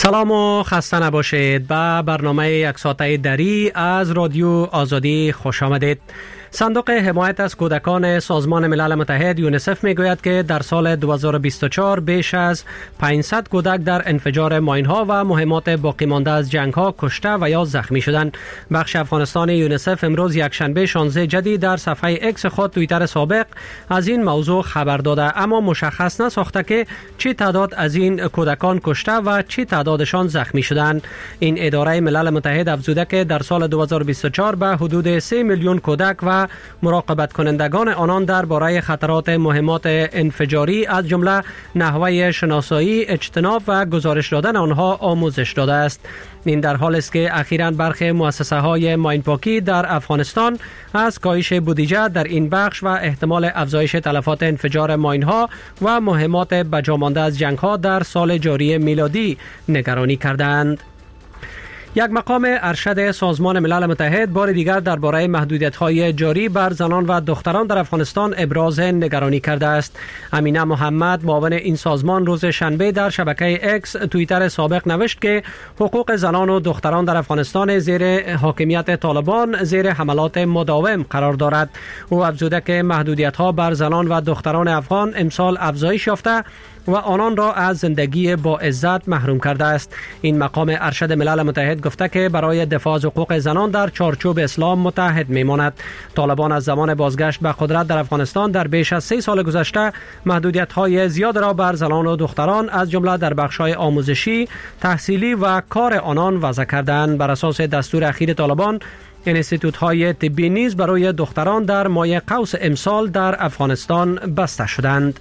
سلام و خسته نباشید. به برنامه یک ساعته دری از رادیو آزادی خوش آمدید. صندوق حمایت از کودکان سازمان ملل متحد یونیسف میگوید که در سال 2024 بیش از 500 کودک در انفجار ماین‌ها و مهمات باقی مانده از جنگ‌ها کشته و یا زخمی شدند. بخش افغانستان یونیسف امروز یکشنبه 16 جدی در صفحه اکس خود توییتر سابق از این موضوع خبر داده، اما مشخص نساخته که چه تعداد از این کودکان کشته و چه تعدادشان زخمی شدند. این اداره ملل متحد افزوده که در سال 2024 به حدود 3 میلیون کودک و مراقبت کنندگان آنان درباره خطرات مهمات انفجاری از جمله نحوه شناسایی، اجتناب و گزارش دادن آنها آموزش داده است. این در حال است که اخیراً برخی مؤسسه های ماینپاکی در افغانستان از کاهش بودجه در این بخش و احتمال افزایش تلفات انفجار ماین‌ها و مهمات بجامانده از جنگ‌ها در سال جاری میلادی نگرانی کردند. یک مقام ارشد سازمان ملل متحد بار دیگر درباره محدودیت‌های جاری بر زنان و دختران در افغانستان ابراز نگرانی کرده است. امینه محمد معاون این سازمان روز شنبه در شبکه اکس توییتر سابق نوشت که حقوق زنان و دختران در افغانستان زیر حاکمیت طالبان زیر حملات مداوم قرار دارد. او افزوده که محدودیت‌ها بر زنان و دختران افغان امسال افزایش یافته و آنان را از زندگی با عزت محروم کرده است. این مقام ارشد ملل متحد گفته که برای دفاع از حقوق زنان در چارچوب اسلام متحد میماند. طالبان از زمان بازگشت به قدرت در افغانستان در بیش از 3 سال گذشته محدودیت‌های زیاد را بر زنان و دختران از جمله در بخش‌های آموزشی، تحصیلی و کار آنان وضع کردند. بر اساس دستور اخیر طالبان، انستیتوت‌های طبی نیز برای دختران در ماه قوس امسال در افغانستان بسته شدند.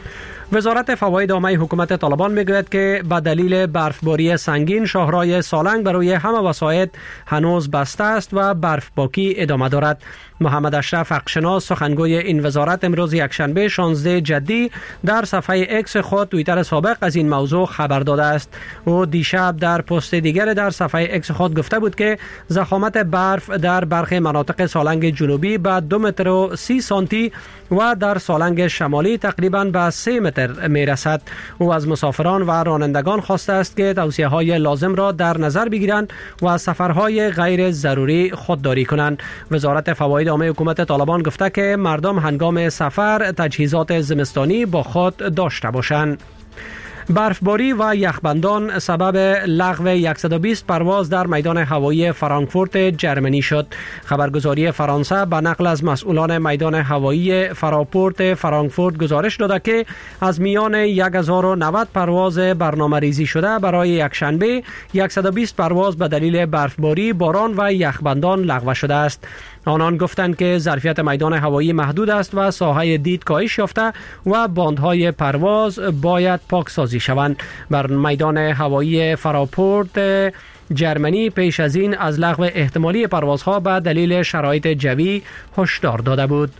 وزارت فواید عامه حکومت طالبان میگوید که به دلیل برفباری سنگین شاهراه سالنگ برای همه وسایط هنوز بسته است و برفپاکی ادامه دارد. محمد اشرف حقشناس سخنگوی این وزارت امروز یکشنبه 16 جدی در صفحه اکس خود توییتر سابق از این موضوع خبر داده است. او دیشب در پست دیگر در صفحه اکس خود گفته بود که ضخامت برف در برخی مناطق سالنگ جنوبی به 2 متر و 30 سانتی و در سالنگ شمالی تقریباً به 3 متر میرسد. او از مسافران و رانندگان خواسته است که توصیه‌های لازم را در نظر بگیرند و از سفرهای غیر ضروری خودداری کنند. وزارت فواید عامه حکومت طالبان گفته که مردم هنگام سفر تجهیزات زمستانی با خود داشته باشند. برفباری و یخبندان سبب لغو 120 پرواز در میدان هوایی فرانکفورت جرمنی شد. خبرگزاری فرانسه به نقل از مسئولان میدان هوایی فراپورت فرانکفورت گزارش داده که از میان 1090 پرواز برنامه ریزی شده برای یکشنبه 120 پرواز به دلیل برفباری، باران و یخبندان لغو شده است. آنان گفتند که ظرفیت میدان هوایی محدود است و ساحه دید کاهش یافته و باندهای پرواز باید پاکسازی شوند. بر میدان هوایی فراپورت جرمنی پیش از این از لغو احتمالی پروازها به دلیل شرایط جوی هشدار داده بود.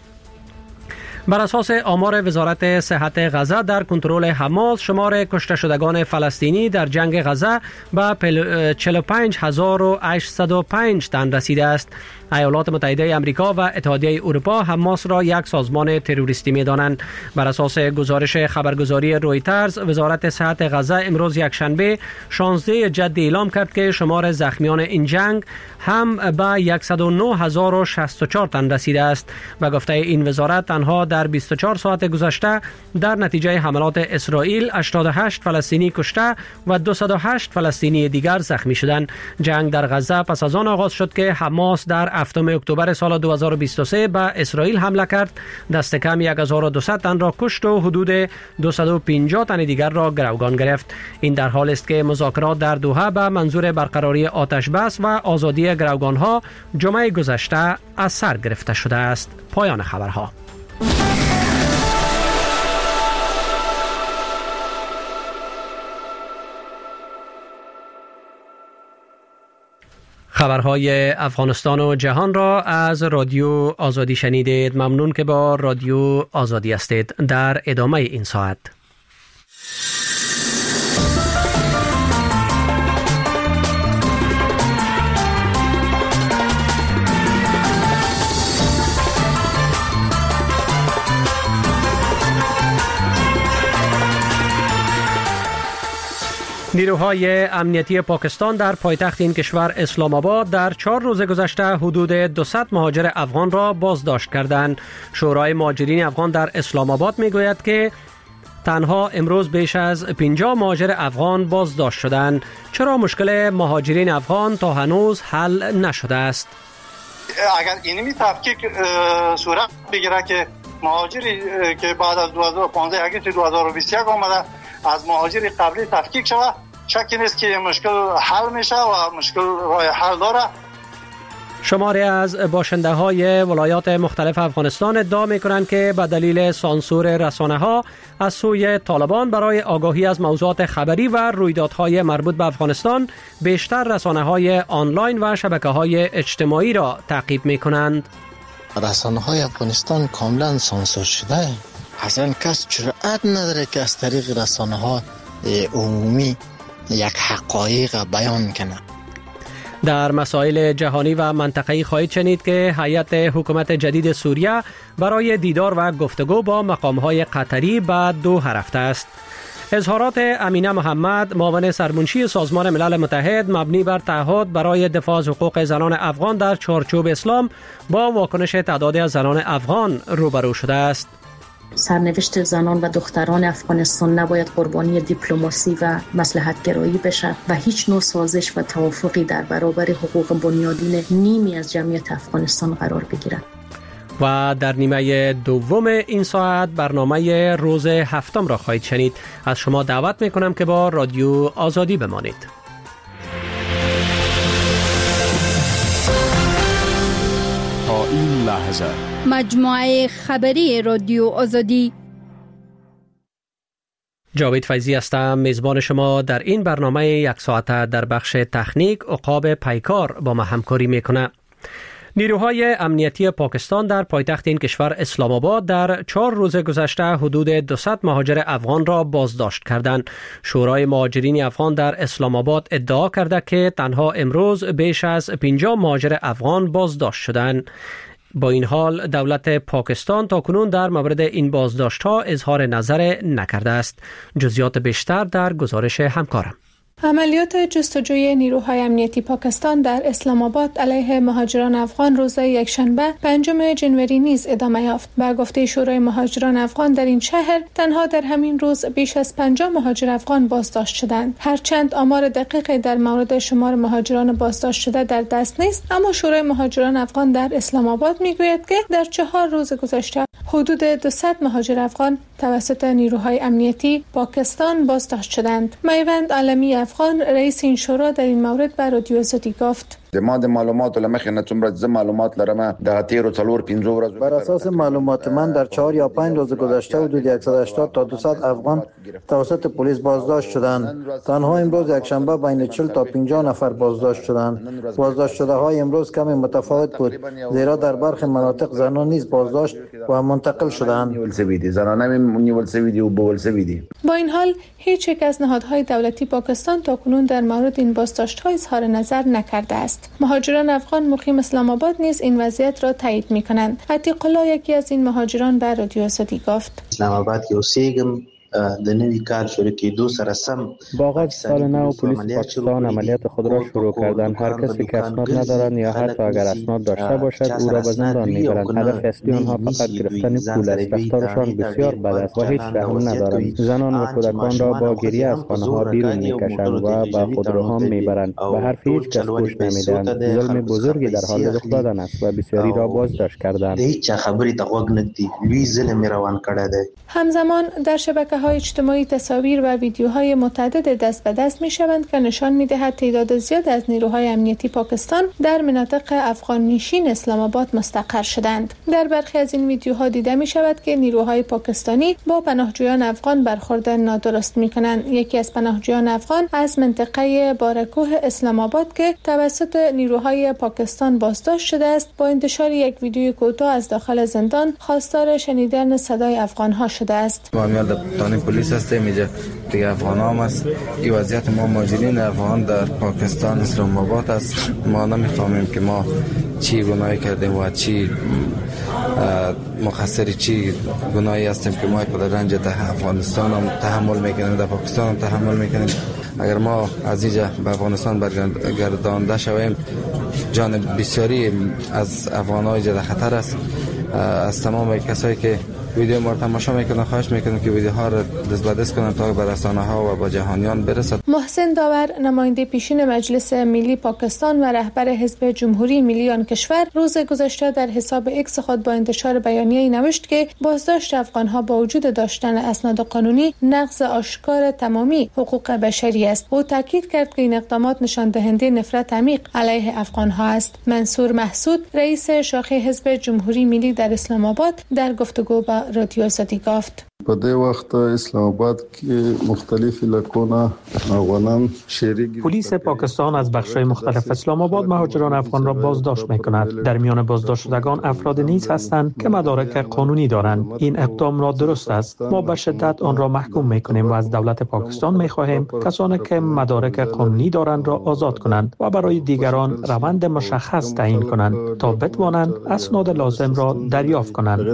بر اساس آمار وزارت صحت غزه، در کنترل حماس شمار کشته شدگان فلسطینی در جنگ غزه به 45805 تن رسیده است. ایالات متحده آمریکا و اتحادیه اروپا حماس را یک سازمان تروریستی می‌دانند. بر اساس گزارش خبرگزاری رویترز، وزارت صحت غزه امروز یکشنبه 16 جدی اعلام کرد که شمار زخمیان این جنگ هم به 109064 تن رسیده است. به گفته این وزارت تنها در 24 ساعت گذشته در نتیجه حملات اسرائیل 88 فلسطینی کشته و 208 فلسطینی دیگر زخمی شدند. جنگ در غزه پس از آن آغاز شد که حماس در 7 اکتبر سال 2023 به اسرائیل حمله کرد. دست کم 1200 تن را کشت و حدود 250 تن دیگر را گروگان گرفت. این در حال است که مذاکرات در دوحه به منظور برقراری آتش بس و آزادی گروگانها جمعه گذشته از سر گرفته شده است. پایان خبرها. خبرهای افغانستان و جهان را از رادیو آزادی شنیدید. ممنون که با رادیو آزادی هستید. در ادامه این ساعت نیروهای امنیتی پاکستان در پایتخت این کشور اسلام آباد در 4 روز گذشته حدود 200 مهاجر افغان را بازداشت کردند. شورای مهاجرین افغان در اسلام آباد میگوید که تنها امروز بیش از 50 مهاجر افغان بازداشت شدند. چرا مشکل مهاجرین افغان تا هنوز حل نشده است؟ اگر اینمی تفکیک صورت بگیره که مهاجری که بعد از 2015 اگست 2021 آمده از مهاجری قبلی تفکیک شود، شکی نیست که مشکل حل میشه و مشکل راه حل داره. شماری از باشنده های ولایات مختلف افغانستان ادعا می کنند که به دلیل سانسور رسانه ها از سوی طالبان برای آگاهی از موضوعات خبری و رویدادهای مربوط به افغانستان بیشتر رسانه های آنلاین و شبکه های اجتماعی را تعقیب می کنند. رسانه های افغانستان کاملا سانسور شده. اصلا کس جرأت نداره که از طریق رسانه ها عمومی یک حقایق بیان کنه. در مسائل جهانی و منطقه‌ای خواهید شنید که هیئت حکومت جدید سوریه برای دیدار و گفتگو با مقام‌های قطری به دوحه رفته است. اظهارات امینه محمد، معاون سرمنشی سازمان ملل متحد مبنی بر تعهد برای دفاع از حقوق زنان افغان در چارچوب اسلام، با واکنش تعدادی از زنان افغان روبرو شده است. سرنوشت زنان و دختران افغانستان نباید قربانی دیپلماسی و مصلحت‌گرایی بشه و هیچ نوع سازش و توافقی در برابر حقوق بنیادین نیمی از جمعیت افغانستان قرار بگیرد. و در نیمه دوم این ساعت برنامه روز هفتم را خواهید شنید. از شما دعوت میکنم که با رادیو آزادی بمانید. تا این لحظه مجموعه خبری رادیو آزادی. جاوید فیضی هستم، میزبان شما در این برنامه یک ساعته. در بخش تکنیک عقاب پیکار با ما همکاری میکنه. نیروهای امنیتی پاکستان در پایتخت این کشور اسلام آباد در 4 روز گذشته حدود 200 مهاجر افغان را بازداشت کردند. شورای مهاجرین افغان در اسلام آباد ادعا کرده که تنها امروز بیش از 50 مهاجر افغان بازداشت شدند. با این حال دولت پاکستان تاکنون در مورد این بازداشت‌ها اظهار نظر نکرده است. جزئیات بیشتر در گزارش همکارم. عملیات جستجوی نیروهای امنیتی پاکستان در اسلام آباد علیه مهاجران افغان روز یکشنبه 5 جنوری نیز ادامه یافت. به گفته شورای مهاجران افغان در این شهر تنها در همین روز بیش از 50 مهاجر افغان بازداشت شدند. هرچند آمار دقیقی در مورد شمار مهاجران بازداشت شده در دست نیست، اما شورای مهاجران افغان در اسلام آباد میگوید که در 4 روز گذشته حدود 200 مهاجر افغان توسط نیروهای امنیتی پاکستان بازداشت شدند. میوند عالمی افغان رئیس این شورا در این مورد به رادیو آزادی گفت: ما د معلومات لمخې نه څومره معلومات لرم د 13 4 5 ورځې بر اساس معلومات من در 4 یا 5 روز گذشته حدود 180 تا 200 افغان توسط پلیس بازداشت شدند. تنها امروز یکشنبه بین 40 تا 50 نفر بازداشت شدند. بازداشت شده های امروز کمی متفاوت بود، زیرا در برخی مناطق زنان نیز بازداشت و منتقل شدند. زنان نیول سوی دی و بول سوی دی. با این حال هیچ یک از نهادهای دولتی پاکستان تاکنون در مورد این بازداشت‌ها اظهار نظر نکرده است. مهاجران افغان مقیم اسلام آباد نیز این وضعیت را تایید می‌کنند. عتیق الله یکی از این مهاجران به رادیو آزادی گفت: اسلام آباد کې اوسېږم، د نوي کال شروع کېدو سره سم با آغاز سال نو پلیس پاکستان عملیات خود را شروع کردند. هر کسی که اسناد ندارند یا حتی اگر اسناد داشته باشد او را به زندان میبرند. هدف اصلی آنها فقط گرفتن پول است. رفتارشان بسیار بد است و هیچ رحم ندارند. زنان و کودکان را با گریه از خانه‌ها بیرون میکشند و به خودروها میبرند. به حرف هیچ کس گوش نمیدهند. ظلم بزرگی در حال رخ دادن است و بسیاری را بازداشت کردند. هیچ خبری ته غوږ نه دی. لوی ظلم روان کړی دی. همزمان در شبکه‌های اجتماعی تصاویر و ویدیوهای متعدد دست به دست می‌شوند که نشان می‌دهد تعداد زیاد از نیروهای امنیتی پاکستان در مناطق افغان نشین اسلام آباد مستقر شدند. در برخی از این ویدیوها دیده می‌شود که نیروهای پاکستانی با پناهجویان افغان برخورد نادرست می‌کنند. یکی از پناهجویان افغان از منطقه بارکوه اسلام آباد که توسط نیروهای پاکستان بازداشت شده است، با انتشار یک ویدیوی کوتاه از داخل زندان خواستار شنیدن صدای افغان‌ها شده است. پلیس هستیم اینجا دیگه افغان هم است. این وضعیت ما مهاجرین افغان در پاکستان اسلام آباد است. ما نمیفهمیم که ما چی گناهی کردیم و چی مقصر چی گناهی هستیم که ما در رنج افغانستان هم تحمل میکنیم، در پاکستان هم تحمل میکنیم. اگر ما از اینجا به افغانستان برگردانده شویم جان بسیاری از افغان‌ها در خطر است. از تمام کسایی که ویدیو ما رو تماشا میکنن خواهش میکنم که ویدیوها رو دست به دست کنن تا به رسانه‌ها و با جهانیان برسد. محسن داور نماینده پیشین مجلس ملی پاکستان و رهبر حزب جمهوری ملی آن کشور روز گذشته در حساب ایکس خود با انتشار بیانیه‌ای نوشت که بازداشت افغان‌ها با وجود داشتن اسناد قانونی نقض آشکار تمامی حقوق بشری است. او تاکید کرد که این اقدامات نشان دهنده نفرت عمیق علیه افغان‌ها است. منصور محسود رئیس شاخه حزب جمهوری ملی در اسلام آباد در گفتگو با رادیو آزادی گفت: په دې وخت اسلام آباد کې مختلف علاقونه افغانان شریک. پلیس پاکستان از بخش‌های مختلف اسلام آباد مهاجران افغان را بازداشت می‌کند. در میان بازداشت شدگان افراد نیز هستند که مدارک قانونی دارند. این اقدام را درست است. ما به شدت آن را محکوم می‌کنیم و از دولت پاکستان می‌خواهیم کسانی که مدارک قانونی دارند را آزاد کنند و برای دیگران روند مشخص تعیین کنند تا بتوانند اسناد لازم را دریافت کنند.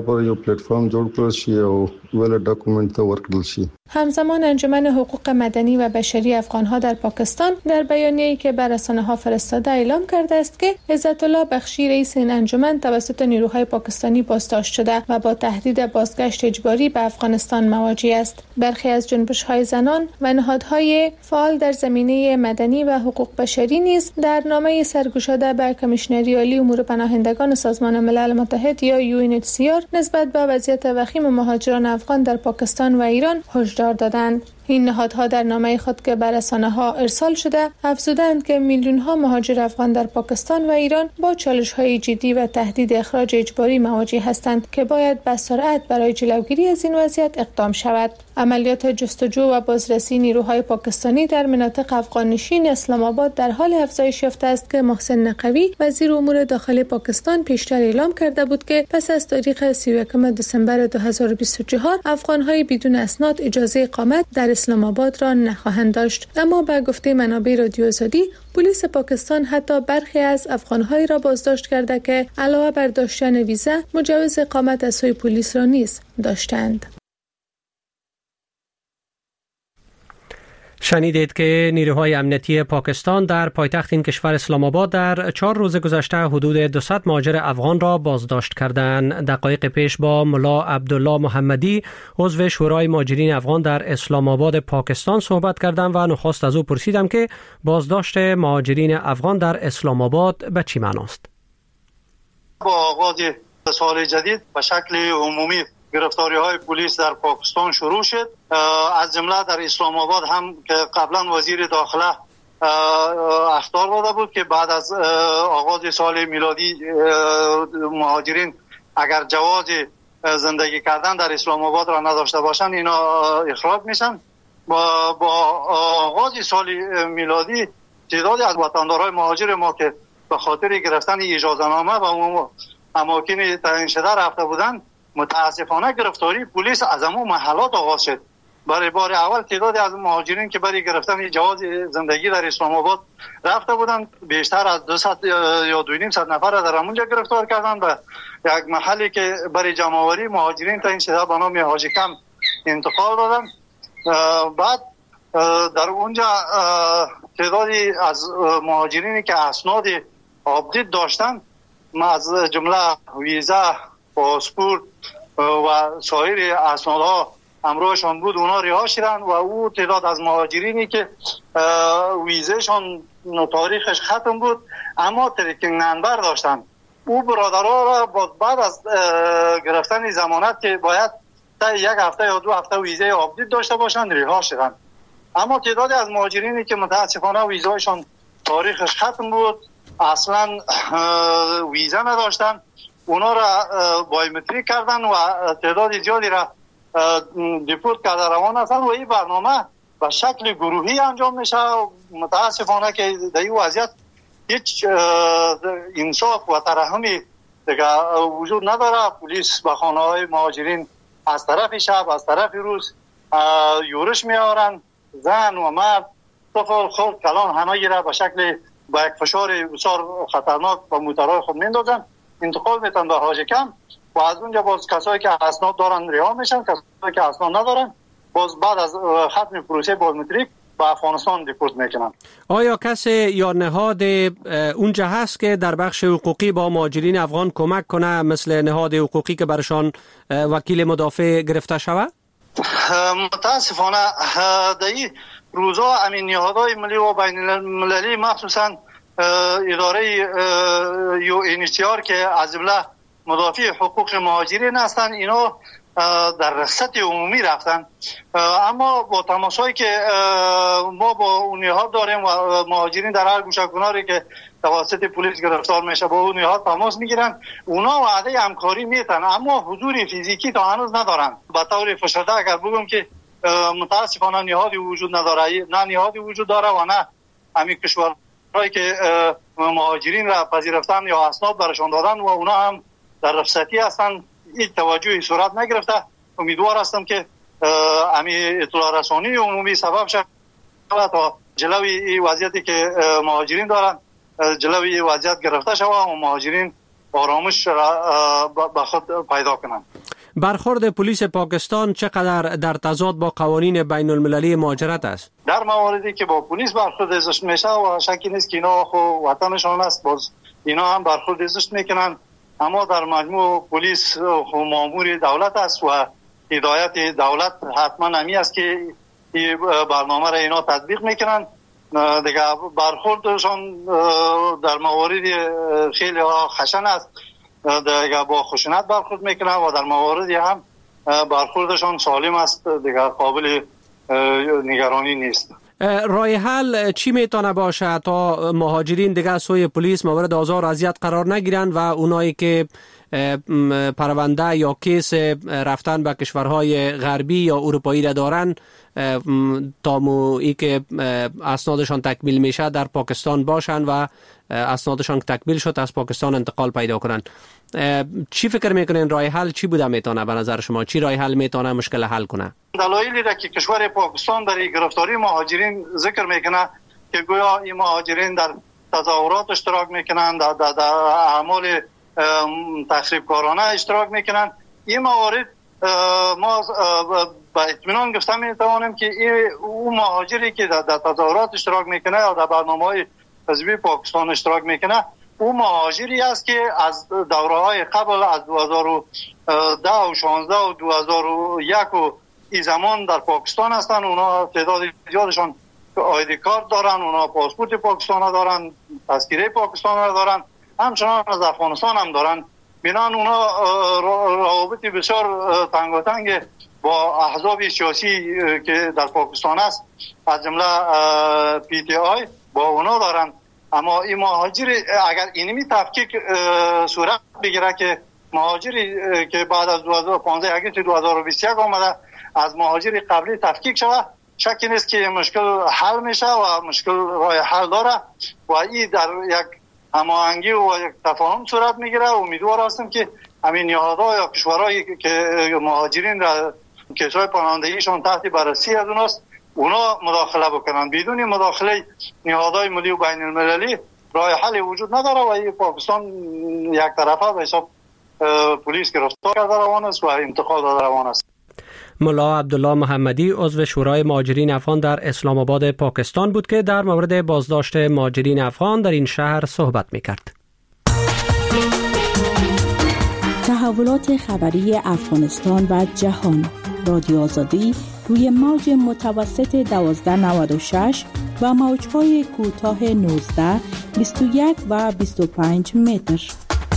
همزمان انجمن حقوق مدنی و بشری افغان‌ها در پاکستان در بیانیه‌ای که بر رسانه‌ها فرستاده اعلام کرده است که عزت الله بخشی رئیس این انجمن توسط نیروهای پاکستانی بازداشت شده و با تهدید بازگشت اجباری به افغانستان مواجه است. برخی از جنبش‌های زنان و نهادهای فعال در زمینه مدنی و حقوق بشری نیز در نامه سرگشاده به کمیشنری عالی امور پناهندگان سازمان ملل متحد یا UNHCR نسبت به وضعیت وخیم مهاجران افغان در پاکستان و ایران هشدار دادند. این نهادها در نامه خود که به رسانه‌ها ارسال شده افزودند که میلیون‌ها مهاجر افغان در پاکستان و ایران با چالش‌های جدی و تهدید اخراج اجباری مواجه هستند که باید به سرعت برای جلوگیری از این وضعیت اقدام شود. عملیات جستجو و بازرسی نیروهای پاکستانی در مناطق افغان‌نشین اسلام آباد در حال افزایش یافته است که محسن نقوی وزیر امور داخلی پاکستان پیشتر اعلام کرده بود که پس از تاریخ 31 دسامبر 2024 افغان‌های بدون اسناد اجازه اقامت در اسلام آباد را نخواهند داشت. اما به گفته منابع رادیو آزادی پلیس پاکستان حتی برخی از افغان‌هایی را بازداشت کرده که علاوه بر داشتن ویزا مجوز اقامت از سوی پلیس را نیز داشتند. شنیدید که نیروهای امنیتی پاکستان در پایتخت این کشور اسلام آباد در 4 روز گذشته حدود 200 مهاجر افغان را بازداشت کردند. دقایق پیش با ملا عبدالله محمدی عضو شورای مهاجرین افغان در اسلام آباد پاکستان صحبت کردم و نخست از او پرسیدم که بازداشت مهاجرین افغان در اسلام آباد به چی معناست؟ با آغاز سال جدید به شکل عمومی گرفتاری‌های پلیس در پاکستان شروع شد، از جمله در اسلام آباد هم که قبلا وزیر داخله اخطار داده بود که بعد از آغاز سال میلادی مهاجرین اگر جواز زندگی کردن در اسلام آباد را نداشته باشند اینا اخراج میشن. با آغاز سال میلادی تعدادی از وطندارای مهاجر ما که به خاطر گرفتن اجازه‌نامه و اماکن تعیین شده رفته بودند، متاسفانه گرفتاری پلیس از همون محلات آغاز شد. برای بار اول تعدادی از مهاجرین که برای گرفتن جواز زندگی در اسلام آباد رفته بودند بیشتر از 200 یا 250 نفر در همونجا گرفتار کردند و یک محلی که برای جمع‌آوری مهاجرین تعیین شده به نام حاجی کم انتقال دادند. بعد در اونجا تعدادی از مهاجرینی که اسناد آپدیت داشتند از جمله ویزا، پاسپورت و سایر اسنادها همراهشان بود اونا رها شدند و او تعداد از مهاجرینی که ویزاشان تاریخش ختم بود اما ترکینگ نمبر داشتند، او برادرها را بعد از گرفتن ضمانت که باید تا 1 هفته یا 2 هفته ویزای آپدیت داشته باشند رها شدند. اما تعدادی از مهاجرینی که متاسفانه ویزایشان تاریخش ختم بود اصلا ویزا نداشتند اونا را بایومتریک کردن و تعداد زیادی را دیپورت کرده روان هستند و این برنامه به شکل گروهی انجام میشه. متاسفانه که در این وضعیت هیچ انصاف و ترحمی دیگه وجود نداره. پلیس به خانه های مهاجرین از طرف شب از طرف روز یورش میآورند، زن و مرد، طفل، خرد، کلان همه را به شکل با یک فشار بسیار خطرناک با موترهای خود میندازن، انتقال میتن به حاج کم و از اونجا باز کسایی که اسناد دارن رها میشن، کسایی که اسناد ندارن باز بعد از ختم پروسه بایومتریک به افغانستان دیپورت میکنن. آیا کسی یا نهاد اونجا هست که در بخش حقوقی با مهاجرین افغان کمک کنه، مثل نهاد حقوقی که برشان وکیل مدافع گرفته شود؟ متاسفانه در این روزها همین نهادهای ملی و بین المللی مخصوصا اداره UNHCR که از جمله مدافع حقوق مهاجرین هستند، اینا در رخصت عمومی رفتن. اما با تماسایی که ما با اون نهاد داریم و مهاجرین در هر گوشه کناری که توسط پلیس گرفتار میشه با اون نهاد تماس میگیرن، اونا وعده همکاری میتن اما حضور فیزیکی تا هنوز ندارن. به طور فشرده اگر بگم که متاسفانه نهادی وجود نداره، نه نهادی وجود داره و نه همین کشورهایی که مهاجرین را پذیرفتن یا اسناد برشان دادن و اونا هم در رخصتی هستن. این توجهی صورت نگرفته. امیدوار هستم که همین اطلاع رسانی عمومی سبب شود تا جلوی وضعیتی که مهاجرین دارن جلوی وضعیت گرفته شود و مهاجرین آرامش را به خود پیدا کنند. برخورد پلیس پاکستان چقدر در تضاد با قوانین بین المللی مهاجرت است؟ در مواردی که با پلیس برخورد زشت میشه و شکی نیست که اینا خو وطنشان است، باز اینا هم برخورد زشت میکنن. اما در مجموع پلیس مامور دولت است و هدایت دولت حتما همی است که این برنامه را اینا تطبیق میکنن. دیگه برخوردشان در موارد خیلی خشن است، دیگه با خشونت برخورد میکنن و در مواردی هم برخوردشان سالم است، دیگه قابل نگرانی نیست. راه حل چی میتونه باشه تا مهاجرین دیگه سوی پلیس مورد آزار و اذیت قرار نگیرن و اونایی که پرونده یا کیس رفتن به کشورهای غربی یا اروپایی را دارن تا مویی که اسنادشان تکمیل میشه در پاکستان باشن و اسنادشان تکمیل شد از پاکستان انتقال پیدا کنن؟ چی فکر میکنین راه حل چی بوده میتونه به نظر شما؟ چی راه حل میتونه مشکل حل کنه؟ دلایلی را که کشور پاکستان برای گرفتاری مهاجرین ذکر میکنه که گویا این مهاجرین در تظاهرات اشتراک میکنن، در اعمال تخریبکارانه اشتراک میکنن. این موارد ما با اطمینان گفته میتوانیم که اون مهاجری که در تظاهرات اشتراک میکنه یا در برنامه‌های حزبی پاکستان اشتراک میکنه، اون مهاجری است که از دوره‌های قبل از 2010 و 16 و 2001 و این زمان در پاکستان هستن. اونا تعداد زیادشان آیدی کارت دارن، اونا پاسپورت پاکستان دارن، تذکره پاکستان دارن، همچنان از افغانستان هم دارن. بنان اونا روابط بسیار تنگاتنگ با احزاب سیاسی که در پاکستان است از جمله PTI با اونا دارن. اما این مهاجر اگر اینمی تفکیک صورت بگیره که مهاجری که بعد از 2015 اگست 2021 آمده از مهاجر قبلی تفکیک شود، شکی نیست که مشکل حل میشه و مشکل راه حل داره و این در یک هماهنگی و یک تفاهم صورت میگیره. امیدوار هستم که همین نهادها یا کشورهایی که مهاجرین را کیسای پناهندگیشون تحت بررسی از اوناست اونا مداخله بکنن. بدون مداخله نهادهای ملی و بین المللی راه حل وجود نداره و این پاکستان یک طرفه به حساب پلیس گرفتار کرده روان است و انتقاد داده روان است. ملا عبدالله محمدی عضو شورای مهاجرین افغان در اسلام آباد پاکستان بود که در مورد بازداشت مهاجرین افغان در این شهر صحبت می‌کرد. تحولات خبری افغانستان و جهان، رادیو آزادی روی موج متوسط 1296 و موج‌های کوتاه 19، 21 و 25 متر.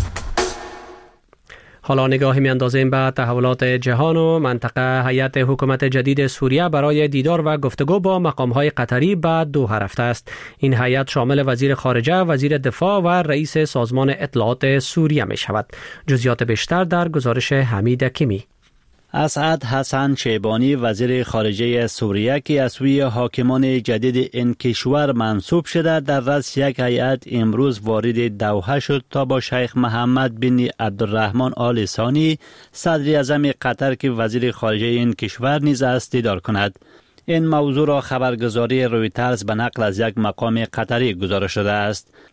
حالا نگاهی می‌اندازیم به تحولات جهان و منطقه. هیئت حکومت جدید سوریه برای دیدار و گفتگو با مقام‌های قطری به دوحه رفته است. این هیئت شامل وزیر خارجه، وزیر دفاع و رئیس سازمان اطلاعات سوریه می‌شود. جزئیات بیشتر در گزارش حمید کیمی. اسعد حسن شیبانی وزیر خارجه سوریه که از سوی حاکمان جدید این کشور منصوب شده در رأس یک هیئت امروز وارد دوحه شد تا با شیخ محمد بن عبدالرحمن آل ثانی صدر اعظم قطر که وزیر خارجه این کشور نیز است دیدار کند. این موضوع را خبرگزاری رویترز به نقل از یک مقام قطری گزارش شده است.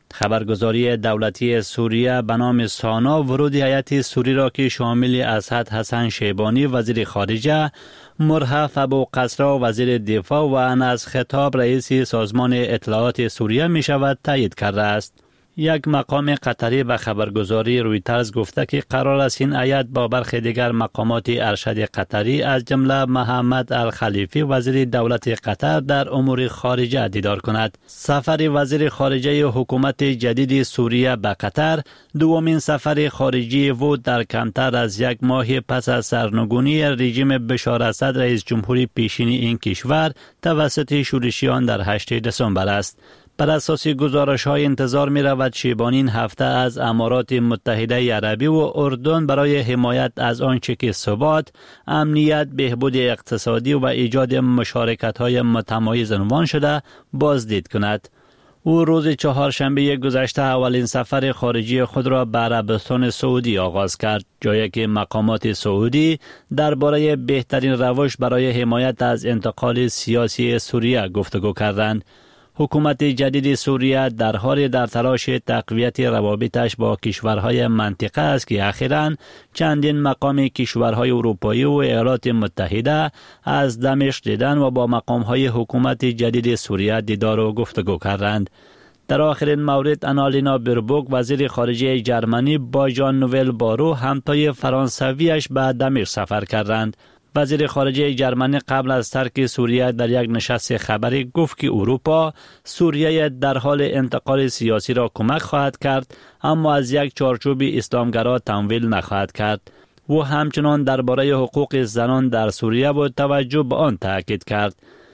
خبرگزاری دولتی سوریه به نام سانا ورود هیئت سوری را که شامل اسعد حسن شیبانی وزیر خارجه، مرهف ابو قصرا وزیر دفاع و انس خطاب رئیس سازمان اطلاعات سوریه می شود تایید کرده است. یک مقام قطری به خبرگزاری رویترز گفته که قرار است این هیئت با برخی دیگر مقامات ارشد قطری از جمله محمد الخلیفی وزیر دولت قطر در امور خارجه دیدار کند. سفر وزیر خارجه حکومت جدید سوریه به قطر دومین سفر خارجی بود در کمتر از یک ماه پس از سرنگونی رژیم بشار اسد رئیس جمهوری پیشین این کشور توسط شورشیان در 8 دسامبر است. بر اساس گزارش‌های انتظار می‌رود شیبانی این هفته از امارات متحده عربی و اردن برای حمایت از آنچه که ثبات، امنیت، بهبود اقتصادی و ایجاد مشارکت‌های متمایز عنوان شده بازدید کند. او روز چهارشنبه گذشته اولین سفر خارجی خود را به عربستان سعودی آغاز کرد، جایی که مقامات سعودی درباره بهترین روش برای حمایت از انتقال سیاسی سوریه گفتگو کردند. حکومت جدید سوریه در حال در تلاش تقویت روابطش با کشورهای منطقه است که اخیراً چندین مقام کشورهای اروپایی و ایالات متحده از دمشق دیدن و با مقامهای حکومت جدید سوریه دیدار و گفتگو کردند. در آخرین مورد آنالینا بربوک وزیر خارجه جرمنی با ژان نوئل بارو همتای فرانسویش به دمشق سفر کردند. وزیر خارجه جرمنی قبل از ترک سوریه در یک نشست خبری گفت که اروپا سوریه در حال انتقال سیاسی را کمک خواهد کرد، اما از یک چارچوب اسلامگرا تمویل نخواهد کرد. و همچنان درباره حقوق زنان در سوریه با توجه به آن تاکید کرد.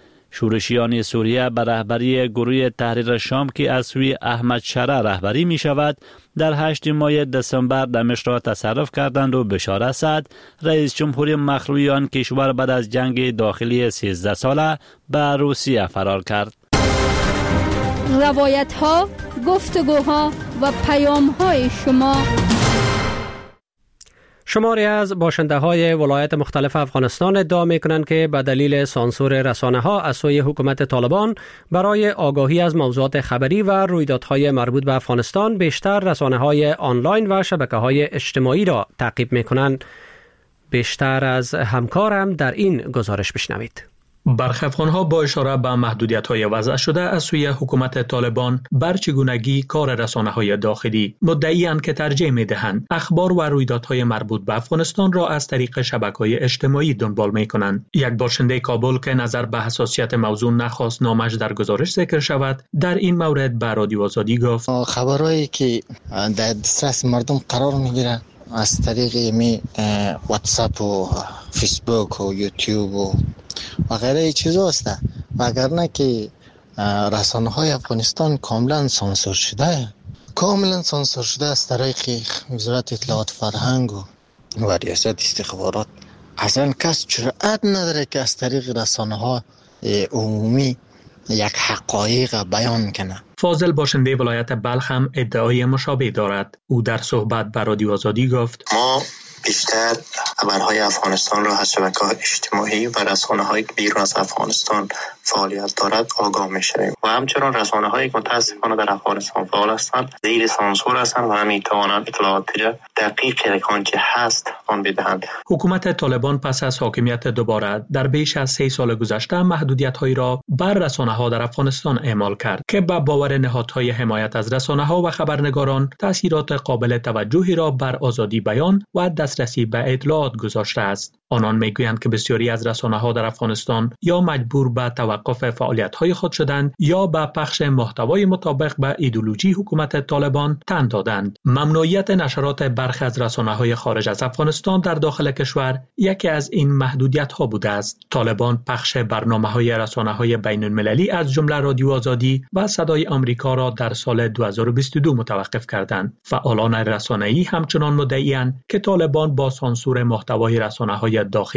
شورشیان سوریه به رهبری گروه تحریر شام که از سوی احمد شرع رهبری می شود در 8 ماه دسامبر دمشق را تصرف کردند و بشار اسد رئیس جمهوری مخلوع آن کشور بعد از جنگ داخلی 13 ساله به روسیه فرار کرد. روایت ها، گفتگوها و پیام های شما. شماری از باشنده های ولایت مختلف افغانستان ادعا می کنند که به دلیل سانسور رسانه ها از سوی حکومت طالبان برای آگاهی از موضوعات خبری و رویدادهای مربوط به افغانستان بیشتر رسانه های آنلاین و شبکه های اجتماعی را تعقیب می کنند. بیشتر از همکارم در این گزارش بشنوید. برخی افغان‌ها با اشاره به محدودیت‌های وضع شده از سوی حکومت طالبان بر چگونگی کار رسانه‌های داخلی مدعی‌اند که ترجیح می‌دهند اخبار و رویدادهای مربوط به افغانستان را از طریق شبکه‌های اجتماعی دنبال می‌کنند. یک باشنده کابل که نظر به حساسیت موضوع نخواست نامش در گزارش ذکر شود، در این مورد به رادیو آزادی گفت: خبرایی که در دسترس مردم قرار می‌گیرند از طریق واتساپ و فیسبوک و یوتیوب و غیره چیزا است، وگرنه که رسانه های افغانستان کاملا سانسور شده از طریق وزارت اطلاعات فرهنگ و ریاست استخبارات. اصلا کس جرأت نداره که از طریق رسانه ها عمومی یک حقایق بیان کنه. فاضل باشنده ولایت بلخ هم ادعای مشابه دارد. او در صحبت با رادیو آزادی گفت: ما بیشتر خبرهای افغانستان را از شبکه‌های اجتماعی و رسانه‌های بیرون از افغانستان فعالیت دارد آگاه می‌شویم و همچنین رسانه‌هایی که متأسفانه در افغانستان فعال هستند زیر سانسور هستند و نمی‌توانند اطلاعات دقیق آنچه هست آن بدهند. حکومت طالبان پس از حاکمیت دوباره در بیش از 3 سال گذشته محدودیت‌هایی را بر رسانه‌ها در افغانستان اعمال کرد که به باور نهادهای حمایت از رسانه‌ها و خبرنگاران تأثیرات قابل توجهی را بر آزادی بیان و دسترسی به اطلاعات گذاشته است. آنان میگویند که بسیاری از رسانه‌ها در افغانستان یا مجبور به توقف فعالیت‌های خود شدند یا به پخش محتوای مطابق به ایدئولوژی حکومت طالبان تن دادند. ممنوعیت نشرات برخی از رسانه‌های خارج از افغانستان در داخل کشور یکی از این محدودیت‌ها بوده است. طالبان پخش برنامه‌های رسانه‌های بین‌المللی از جمله رادیو آزادی و صدای آمریکا را در سال 2022 متوقف کردند. فعالان رسانه‌ای همچنان مدعی‌اند که طالبان با سانسور محتوای رسانه‌های داخلی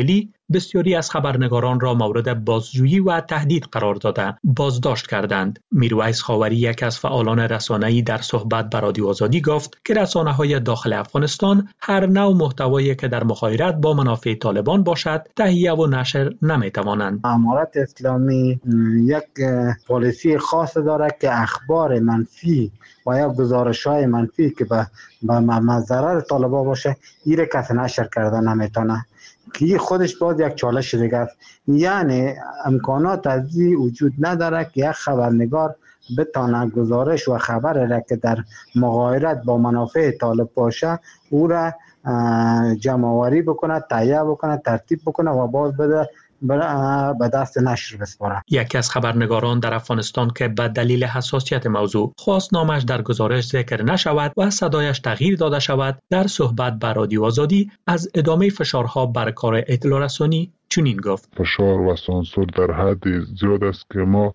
بسیاری از خبرنگاران را مورد بازجویی و تهدید قرار داده بازداشت کردند. میرویس خاوری، یک از فعالان رسانه‌ای، در صحبت با رادیو آزادی گفت که رسانه‌های داخل افغانستان هر نوع محتوایی که در مغایرت با منافع طالبان باشد تهیه و نشر نمی‌توانند. امارت اسلامی یک پالیسی خاص دارد که اخبار منفی و یا گزارش‌های منفی که به ضرر طالبان باشه ایره کسی نشر کرده نمیتونه، که خودش باز یک چالش دیگه است. یعنی امکانات از این وجود نداره که یک خبرنگار بتونه گزارش و خبر را که در مغایرت با منافع طالب باشه او را جمع‌آوری بکنه، تهیه بکنه، ترتیب بکنه و باز بده به دست نشر بسپاره. یکی از خبرنگاران در افغانستان که به دلیل حساسیت موضوع خواست نامش در گزارش ذکر نشود و صدایش تغییر داده شود، در صحبت با رادیو آزادی از ادامه فشارها بر کار اطلاع رسانی چنین گفت: فشار و سانسور در حد زیاد است که ما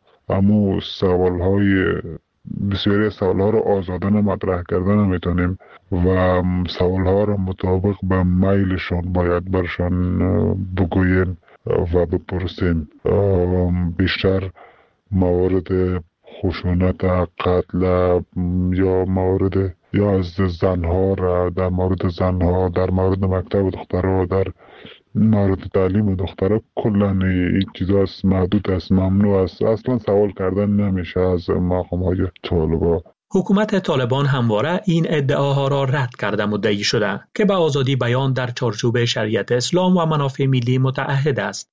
بسیاری از سوالها را آزادانه مطرح کردن نمیتونیم و سوالها را مطابق به میلشان باید برشان بگوییم و بپرسیم. بیشتر موارد خشونت، قتل یا موارد از زنها را در مورد زنها، در مورد مکتب دخترها، در مورد تعلیم دخترها کلا این چیزا محدود است، ممنوع است، اصلا سوال کردن نمیشه از مقام‌های طالبان. حکومت طالبان همواره این ادعاها را رد کرده مدعی شده که به آزادی بیان در چارچوب شریعت اسلام و منافع ملی متعهد است.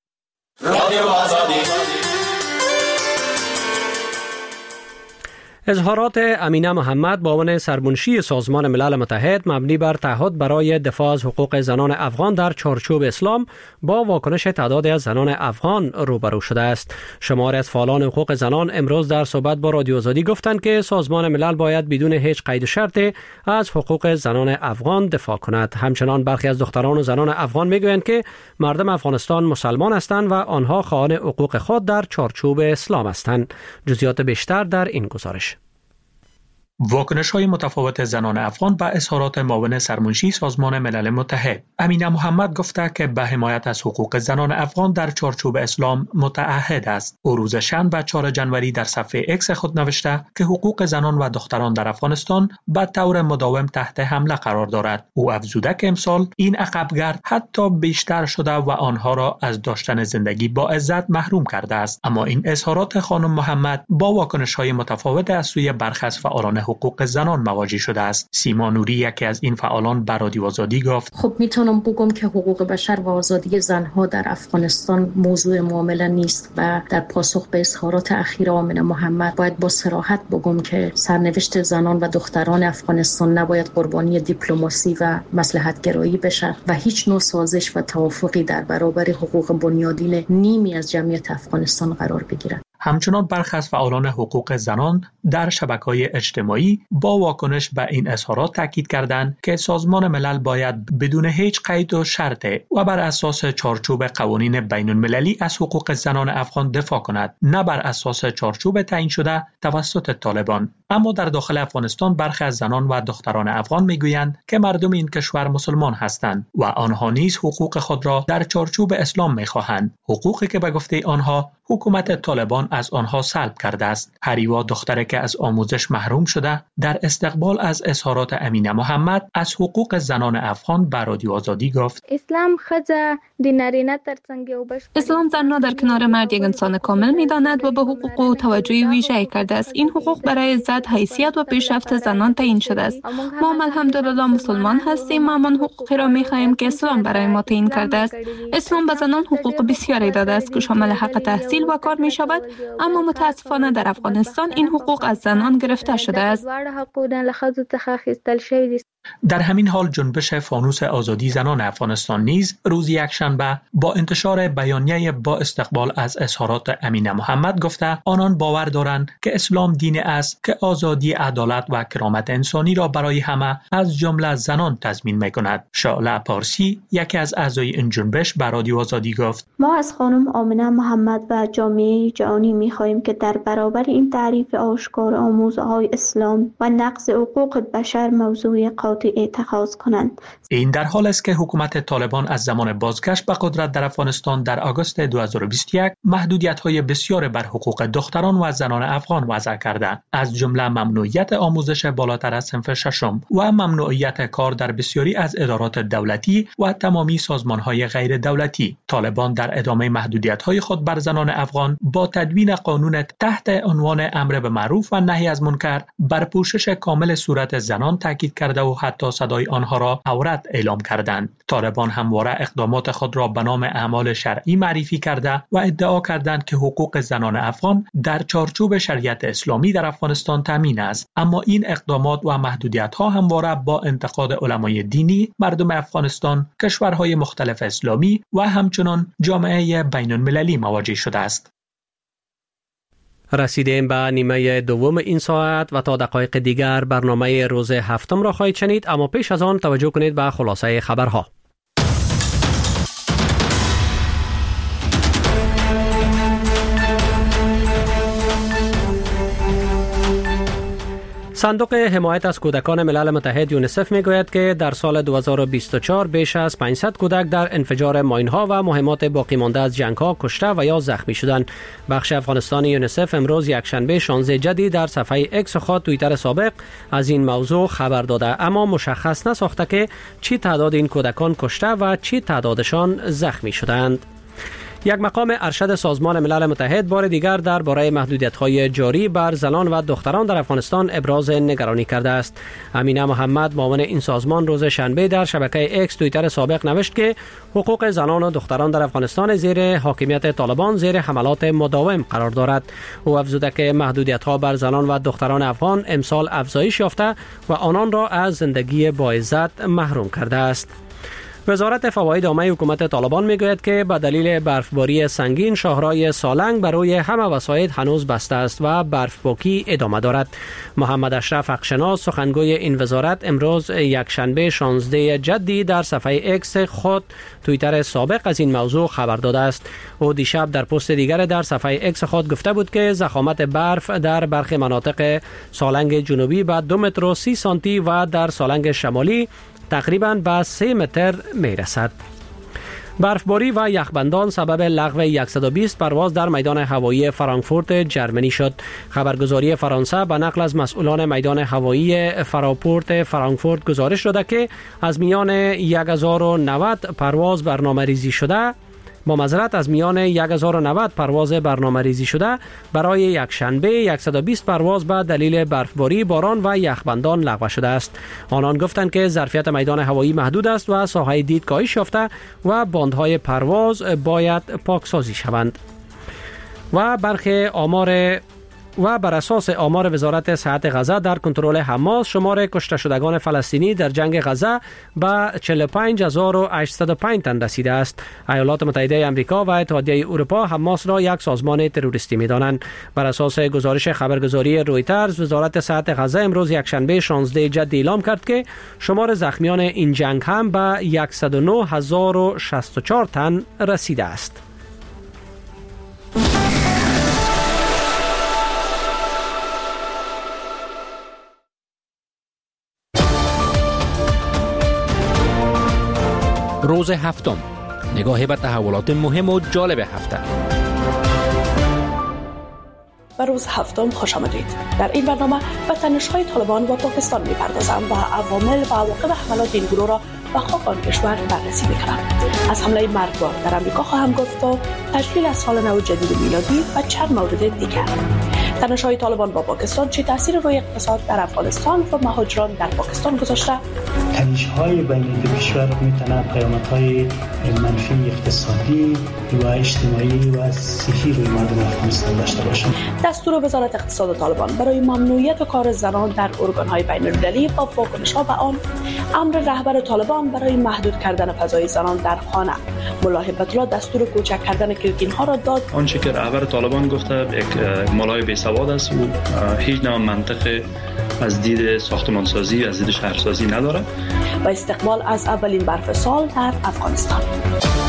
اظهارات امینه محمد، معاون سرمنشی سازمان ملل متحد، مبنی بر تعهد برای دفاع از حقوق زنان افغان در چارچوب اسلام، با واکنش تعدادی از زنان افغان روبرو شده است. شماری از فعالان حقوق زنان امروز در صحبت با رادیو آزادی گفتند که سازمان ملل باید بدون هیچ قید و شرطی از حقوق زنان افغان دفاع کند. همچنان برخی از دختران و زنان افغان میگویند که مردم افغانستان مسلمان هستند و آنها خواهان حقوق خود در چارچوب اسلام هستند. جزئیات بیشتر در این گزارش. واکنش‌های متفاوت زنان افغان به اظهارات معاون سرمنشی سازمان ملل متحد. امینه محمد گفته که به حمایت از حقوق زنان افغان در چارچوب اسلام متعهد است. او روز شنبه 4 جنوری در صفحه اکس خود نوشته که حقوق زنان و دختران در افغانستان به طور مداوم تحت حمله قرار دارد. او افزوده که امسال این عقبگرد حتی بیشتر شده و آنها را از داشتن زندگی با عزت محروم کرده است. اما این اظهارات خانم محمد با واکنش‌های متفاوت از سوی برخی از فعالان حقوق زنان مواجه شده است. سیما نوری، یکی از این فعالان، به رادیو آزادی گفت: خب میتونم بگم که حقوق بشر و آزادی زنها در افغانستان موضوع معامله نیست و در پاسخ به اظهارات اخیر امینه محمد باید با صراحت بگم که سرنوشت زنان و دختران افغانستان نباید قربانی دیپلماسی و مصلحت گرایی بشه و هیچ نوع سازش و توافقی در برابر حقوق بنیادین نیمی از جمعیت افغانستان قرار بگیرد. همچنان برخی از فعالان حقوق زنان در شبکه‌های اجتماعی با واکنش به این اظهارات تاکید کردند که سازمان ملل باید بدون هیچ قید و شرط و بر اساس چارچوب قوانین بین‌المللی از حقوق زنان افغان دفاع کند، نه بر اساس چارچوب تعیین شده توسط طالبان. اما در داخل افغانستان برخی از زنان و دختران افغان میگویند که مردم این کشور مسلمان هستند و آنها نیز حقوق خود را در چارچوب اسلام می‌خواهند، حقوقی که به گفته آنها حکومت طالبان از آنها سلب کرده است. هریوا، دختری که از آموزش محروم شده، در استقبال از اظهارات امینه محمد از حقوق زنان افغان به رادیو آزادی گفت: اسلام زن را در کنار مرد یک انسان کامل می‌داند و به حقوق و توجه ویژه‌ای کرده است. این حقوق برای عزت، حیثیت و پیشرفت زنان تعیین شده است. ما الحمدلله مسلمان هستیم، اما حقوقی را می‌خواهیم که اسلام برای ما تعیین کرده است. اسلام به زنان حقوق بسیاری داده است که شامل حق تحصیل و کار می‌شود، اما متاسفانه در افغانستان این حقوق از زنان گرفته شده است. در همین حال جنبش فانوس آزادی زنان افغانستان نیز روز یکشنبه با انتشار بیانیه با استقبال از اظهارات امینه محمد گفته آنان باور دارند که اسلام دینی است که آزادی، عدالت و کرامت انسانی را برای همه از جمله زنان تضمین می‌کند. شعله پارسی، یکی از اعضای این جنبش، به رادیو آزادی گفت: ما از خانم امینه محمد و جامعه جهانی می‌خواهیم که در برابر این تعریف آشکار آموزه‌های اسلام و نقض حقوق بشر موضوع قاطع اقداماتی اتخاذ کنند. این در حال است که حکومت طالبان از زمان بازگشت به قدرت در افغانستان در آگوست 2021 محدودیت‌های بسیار بر حقوق دختران و زنان افغان وضع کرده، از جمله ممنوعیت آموزش بالاتر از صنف ششم و ممنوعیت کار در بسیاری از ادارات دولتی و تمامی سازمان‌های غیر دولتی. طالبان در ادامه محدودیت‌های خود بر زنان افغان با تدوین قانون تحت عنوان امر به معروف و نهی از منکر بر پوشش کامل صورت زنان تاکید کرده و حتی صدای آنها را عورت اعلام کردند. طالبان همواره اقدامات خود را به نام اعمال شرعی معرفی کرده و ادعا کردند که حقوق زنان افغان در چارچوب شریعت اسلامی در افغانستان تامین است، اما این اقدامات و محدودیت‌ها همواره با انتقاد علمای دینی، مردم افغانستان، کشورهای مختلف اسلامی و همچنان جامعه بین‌المللی مواجه شده است. رسیدیم به نیمه دوم این ساعت و تا دقایق دیگر برنامه روز هفتم را خواهید شنید، اما پیش از آن توجه کنید به خلاصه خبرها. صندوق حمایت از کودکان ملل متحد یونیسف میگوید که در سال 2024 بیش از 500 کودک در انفجار ماین‌ها و مهمات باقی مانده از جنگ‌ها کشته و یا زخمی شدند. بخش افغانستان یونیسف امروز یکشنبه 16 جدی در صفحه اکس خود توییتر سابق از این موضوع خبر داده، اما مشخص نساخته که چی تعداد این کودکان کشته و چی تعدادشان زخمی شدند. یک مقام ارشد سازمان ملل متحد بار دیگر درباره محدودیت‌های جاری بر زنان و دختران در افغانستان ابراز نگرانی کرده است. امینه محمد معاون این سازمان روز شنبه در شبکه اکس توییتر سابق نوشت که حقوق زنان و دختران در افغانستان زیر حاکمیت طالبان زیر حملات مداوم قرار دارد. او افزوده که محدودیت‌ها بر زنان و دختران افغان امسال افزایش یافته و آنان را از زندگی با عزت محروم کرده است. وزارت فواید عامه حکومت طالبان میگوید که به دلیل برفباری سنگین شاهرای سالنگ برای همه وسایط هنوز بسته است و برفپاکی ادامه دارد. محمد اشرف حقشناس سخنگوی این وزارت امروز یکشنبه 16 جدی در صفحه اکس خود توییتر سابق از این موضوع خبر داده است. او دیشب در پست دیگر در صفحه اکس خود گفته بود که ضخامت برف در برخی مناطق سالنگ جنوبی به 2 متر و 30 سانتی و در سالنگ شمالی تقریباً به 3 متر می رسد. برفباری و یخبندان سبب لغو 120 پرواز در میدان هوایی فرانکفورت جرمنی شد. خبرگزاری فرانسه به نقل از مسئولان میدان هوایی فراپورت فرانکفورت گزارش داده که از میان 1090 پرواز برنامه‌ریزی شده از میان 1090 پرواز برنامه ریزی شده برای یکشنبه 120 پرواز به دلیل برفباری، باران و یخبندان لغو شده است. آنان گفتند که ظرفیت میدان هوایی محدود است و ساحه دید کاهش یافته و باندهای پرواز باید پاکسازی شوند. و بر اساس آمار وزارت صحت غزه در کنترل حماس شمار کشته شدگان فلسطینی در جنگ غزه به 45805 تن رسیده است. ایالات متحده آمریکا و اتحادیه اروپا حماس را یک سازمان تروریستی می‌دانند. بر اساس گزارش خبرگزاری رویترز وزارت صحت غزه امروز یکشنبه 16 جدی اعلام کرد که شمار زخمیان این جنگ هم به 109064 تن رسیده است. روز هفتم، نگاهی به تحولات مهم و جالب هفته. به روز هفتم خوش آمدید. در این برنامه به تنش‌های طالبان و پاکستان می‌پردازم و عوامل و عواقب حملات این گروه را به خاک آن کشور بررسی می‌کنم. از حمله مرگبار در آمریکا خواهم گفت و تجلیل از سال نو جدید میلادی و چند مورد دیگر. تنش‌های طالبان با پاکستان چه تأثیر روی اقتصاد در افغانستان و مهاجران در پاکستان گذاشته؟ تنش‌های بین دو کشور می‌تونه پیامدهای منفی اقتصادی و اجتماعی و صحی روی مردم افغانستان داشته باشند. دستور وزارت اقتصاد طالبان برای ممنوعیت کار زنان در ارگان‌های بین‌المللی با واکنش‌ها به آن، امر رهبر طالبان برای محدود کردن فضای زنان در خانه، ملا هیبت الله دستور کوچک کردن کلین‌ها را داد. آنچه که رهبر طالبان گفته یک ملای بی‌سواد است و هیچ نوع منطق از دید ساختمانسازی از دید شهرسازی نداره و استقبال از اولین برف سال در افغانستان.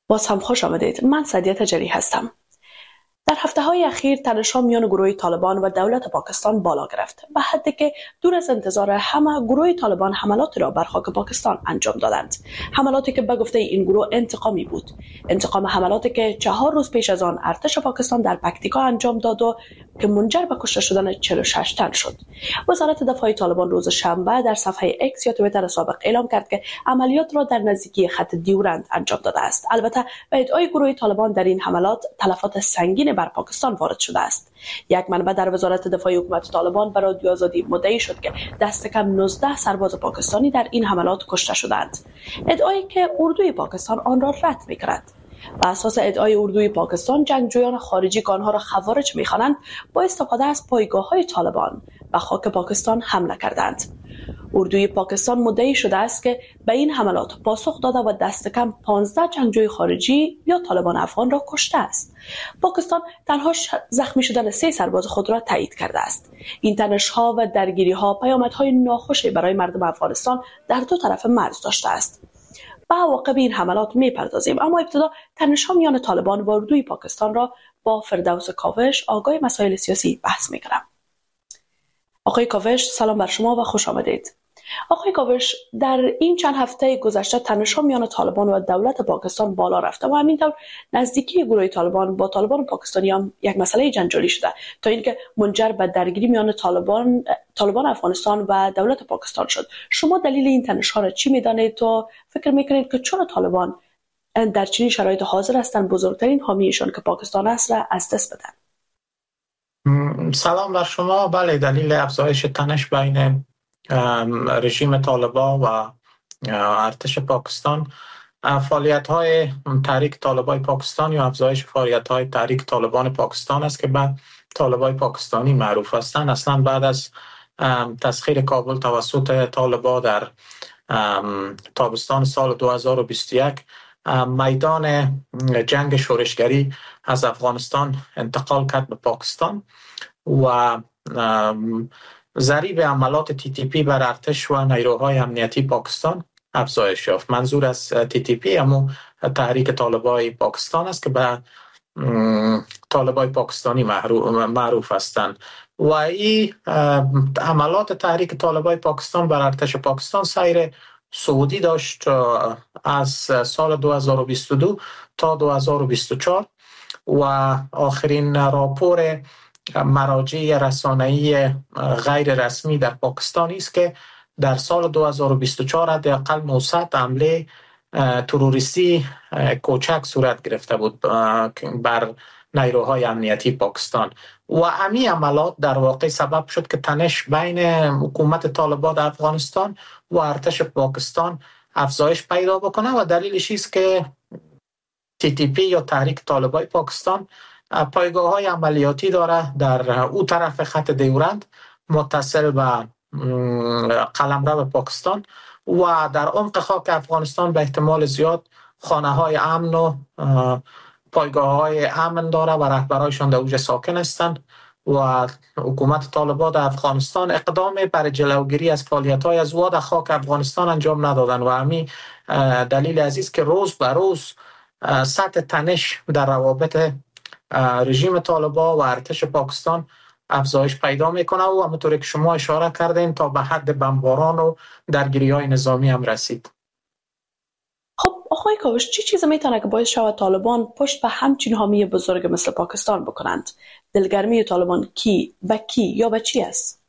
باز هم خوش آمدید. من سعدیه تجری هستم. در هفته‌های اخیر تنش‌ها میان گروه طالبان و دولت پاکستان بالا گرفت، به حدی که دور از انتظار همه گروه طالبان حملاتی را بر خاک پاکستان انجام دادند. حملاتی که به گفته این گروه انتقامی بود. انتقام حملاتی که 4 روز پیش از آن ارتش پاکستان در پکتیکا انجام داد و که منجر به کشته شدن 46 تن شد. وزارت دفاع طالبان روز شنبه در صفحه اکس یا توییتر سابق اعلام کرد که عملیات را در نزدیکی خط دیورند انجام داده است. البته به ادعای گروه طالبان در این حملات تلفات سنگین بر پاکستان وارد شده است. یک منبع در وزارت دفاع حکومت طالبان به رادیو آزادی مدعی شد که دست کم 19 سرباز پاکستانی در این حملات کشته شدند. ادعایی که اردوی پاکستان آن را رد می‌کند. بر اساس ادعای اردوی پاکستان، جنگجویان خارجی که آنها را خوارج می‌خوانند با استفاده از پایگاه‌های طالبان به خاک پاکستان حمله کردند. اردوی پاکستان مدعی شده است که به این حملات پاسخ داده و دست کم 15 جنگجوی خارجی یا طالبان افغان را کشته است. پاکستان تنها زخمی شدن 3 سرباز خود را تایید کرده است. این تنش‌ها و درگیری‌ها پیامدهای ناخوشی برای مردم افغانستان در دو طرف مرز داشته است. به عواقب این حملات می‌پردازیم، اما ابتدا تنش‌ها میان طالبان و اردوی پاکستان را با فردوس کاوش، آگاه مسائل سیاسی، بحث می‌کنم. آقای کاوش، سلام بر شما و خوش آمدید. آقای کاوش، در این چند هفته گذشته تنش‌ها میان طالبان و دولت پاکستان بالا رفته و همینطور نزدیکی گروه طالبان با طالبان پاکستانی هم یک مسئله جنجالی شده تا اینکه منجر به درگیری میان طالبان افغانستان و دولت پاکستان شد. شما دلیل این تنش‌ها را چی می‌دانید و فکر می‌کنید که چرا طالبان در چنین شرایط حاضر هستند بزرگترین حامیشان که پاکستان است را از دست بدن؟ سلام بر شما. بله، دلیل افزایش تنش بین رژیم طالبان و ارتش پاکستان فعالیت‌های تحریک طالبان پاکستان یا افزایش فعالیت‌های تحریک طالبان پاکستان است که به طالبان پاکستانی معروف هستند. اصلا بعد از تسخیر کابل توسط طالبان در تابستان سال 2021 میدان جنگ شورشگری از افغانستان انتقال کرد به پاکستان و ضریب عملات TTP بر ارتش و نیروهای امنیتی پاکستان افزایش یافت. منظور از TTP همون تحریک طالبان پاکستان است که به طالبان پاکستانی معروف هستند و این عملات تحریک طالبان پاکستان بر ارتش پاکستان سیر صعودی داشت از سال 2022 تا 2024 و آخرین راپور مراجع رسانه‌ای غیر رسمی در پاکستان است که در سال 2024 حداقل 900 حمله تروریستی کوچک صورت گرفته بود بر نیروهای امنیتی پاکستان و همین عملات در واقع سبب شد که تنش بین حکومت طالبان در افغانستان و ارتش پاکستان افزایش پیدا بکنه و دلیلش است که TTP یا تحریک طالبان پاکستان پایگاه‌های عملیاتی داره در او طرف خط دیورند متصل به قلمرو پاکستان و در عمق خاک افغانستان به احتمال زیاد خانه‌های امن و پایگاه‌های امن داره و رهبرایشان در اوج ساکن هستند و حکومت طالبان در افغانستان اقدام برای جلوگیری از فعالیت‌های از واد خاک افغانستان انجام ندادن و همین دلیل عزیز که روز به روز سطح تنش در روابط رژیم طالبان و ارتش پاکستان افزایش پیدا میکنه و همونطوری که شما اشاره کردین تا به حد بمباران و درگیری‌های نظامی هم رسید. خب آقای کاوش، چی چیز میتونه که باعث شود طالبان پشت به همچین حامی بزرگ مثل پاکستان بکنند؟ دلگرمی طالبان به کی یا به چی است؟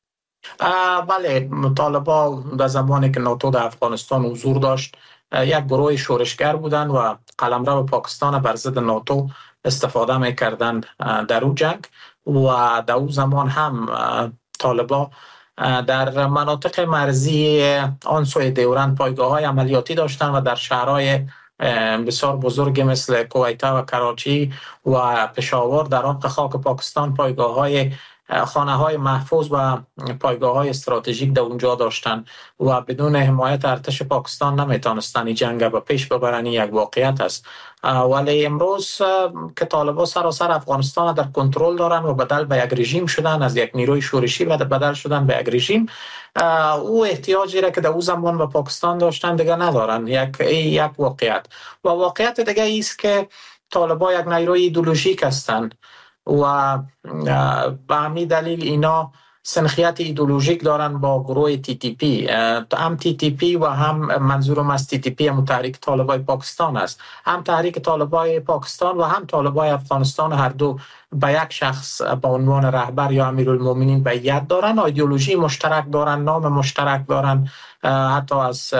بله، طالبان در زمانی که ناتو در افغانستان حضور داشت یک گروه شورشگر بودند و قلمرو پاکستان بر ضد ناتو استفاده میکردند در اون جنگ و در اون زمان هم طالبان در مناطق مرزی آن سوی دیورند پایگاه‌های عملیاتی داشتند و در شهرهای بسیار بزرگ مثل کویتا و کراچی و پشاور در عمق خاک پاکستان پایگاه‌های خانه های محفوظ و پایگاه های استراتژیک در اونجا داشتن و بدون حمایت ارتش پاکستان نمیتونستن جنگ به پیش ببرن. یک واقعیت است. ولی امروز که طالبان سراسر افغانستان در کنترل دارن و بدل به یک رژیم شدن، از یک نیروی شورشی بدل شدن به یک رژیم، او احتیاجی را که در او زمان به پاکستان داشتن دیگه ندارن. یک واقعیت. و واقعیت دیگه است که طالبان یک نیروی ایدئولوژیک هستند و به همین دلیل اینا سنخیت ایدئولوژیک دارن با گروه TTP. هم TTP و هم منظورم از TTP هم تحریک طالبای پاکستان است. هم تحریک طالبای پاکستان و هم طالبای افغانستان هر دو به یک شخص به عنوان رهبر یا امیرالمومنین بیعت دارن، ایدئولوژی مشترک دارن، نام مشترک دارن، حتی از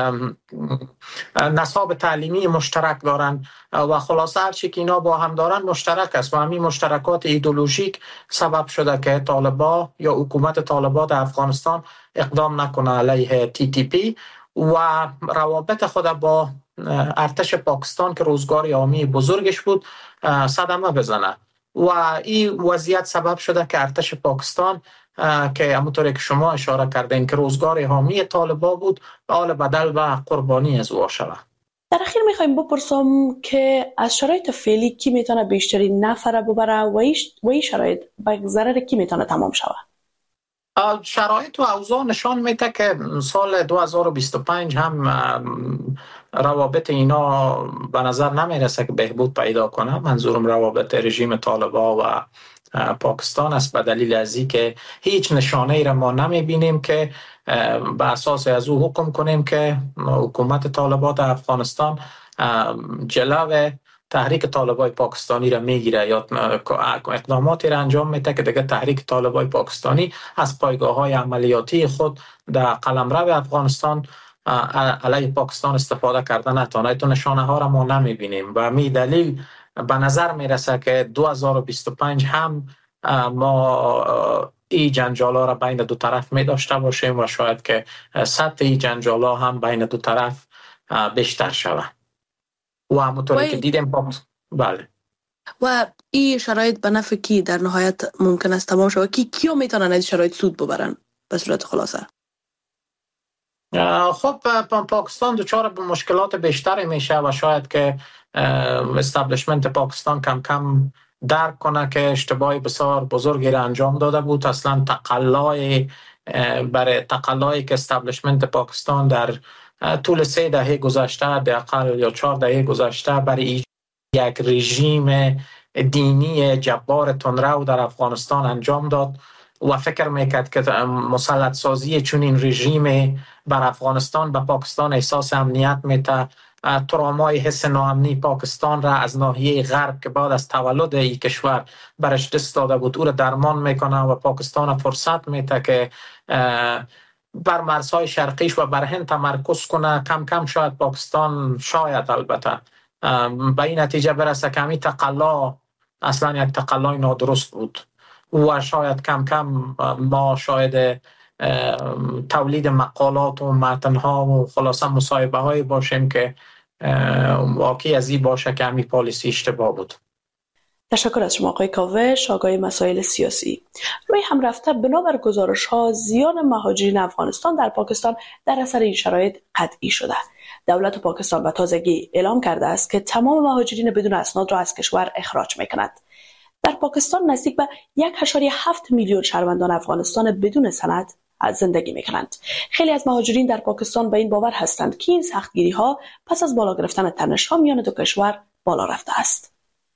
نصاب تعلیمی مشترک دارن و خلاصه هر چی که اینا با هم دارن مشترک است و همین مشترکات ایدئولوژیک سبب شده که طالبان یا حکومت طالبان در افغانستان اقدام نکنه علیه TTP و روابط خود با ارتش پاکستان که روزگار عامی بزرگش بود صدمه بزنه و این وضعیت سبب شده که ارتش پاکستان که همونطوری که شما اشاره کردین که روزگار حامی طالبان بود حال بدل و قربانی از او شود. در اخیر میخوایم بپرسم که از شرایط فعلی کی میتونه بیشترین نفره ببره و این شرایط به ضرر کی میتونه تمام شود؟ شرایط و اوضاع نشان میده که سال 2025 هم روابط اینا به نظر نمیرسه که بهبود پیدا کنه. منظورم روابط رژیم طالبان و پاکستان است به دلیل از این که هیچ نشانه ای را ما نمیبینیم که به اساس از او حکم کنیم که حکومت طالبان در افغانستان جلو تحریک طالبای پاکستانی را میگیره یا اقداماتی را انجام میده که دیگه تحریک طالبای پاکستانی از پایگاه‌های عملیاتی خود در قلمرو افغانستان علیه پاکستان استفاده کردن نتونه. تو نشانه ها را ما نمیبینیم و می دلیل به نظر میرسه که 2025 هم ما این جنجالا را بین دو طرف می داشته باشیم و شاید که سطح این جنجالا هم بین دو طرف بیشتر شود و همونطوری که دیدیم بله. و این شرایط به نفع کی در نهایت ممکن است تمام شود؟ کیا میتونن از شرایط سود ببرن به صورت خلاصه؟ خب پاکستان دچار به مشکلات بیشتری میشه و شاید که استابلیشمنت پاکستان کم کم درک کنه که اشتباهی بسیار بزرگی را انجام داده بود. اصلا تقلایی که استابلیشمنت پاکستان در طول 3 دهه گذشته حداقل یا 4 دهه گذشته برای یک رژیم دینی جبار تندرو در افغانستان انجام داد و فکر میکرد که مسلط سازی چون این رژیم بر افغانستان به پاکستان احساس امنیت میده. ترامای حس ناامنی پاکستان را از ناحیه غرب که بعد از تولد این کشور برش دست داده بود او را درمان میکنه و پاکستان فرصت میده که بر مرزهای شرقیش و بر هند تمرکز کنه. کم کم شاید پاکستان شاید البته به این نتیجه برسه که همین تقلا اصلا یک تقلای نادرست بود و شاید کم کم ما شاید تولید مقالات و متنها و خلاصه مصاحبه های باشیم که واقعی از این باشه که همین پالیسی اشتباه بود. تشکر از شما آقای کاوش، آقای مسائل سیاسی. روی هم رفته بنابر گزارش ها زیان مهاجرین افغانستان در پاکستان در اثر این شرایط قطعی شده. دولت پاکستان به تازگی اعلام کرده است که تمام مهاجرین بدون اسناد را از کشور اخراج میکند. در پاکستان نزدیک به 1.7 میلیون شهروندان افغانستان بدون سند زندگی میکنند. خیلی از مهاجرین در پاکستان به این باور هستند که این سختگیری ها پس از بالا گرفتن تنش ها میان دو کشور بالا رفته است.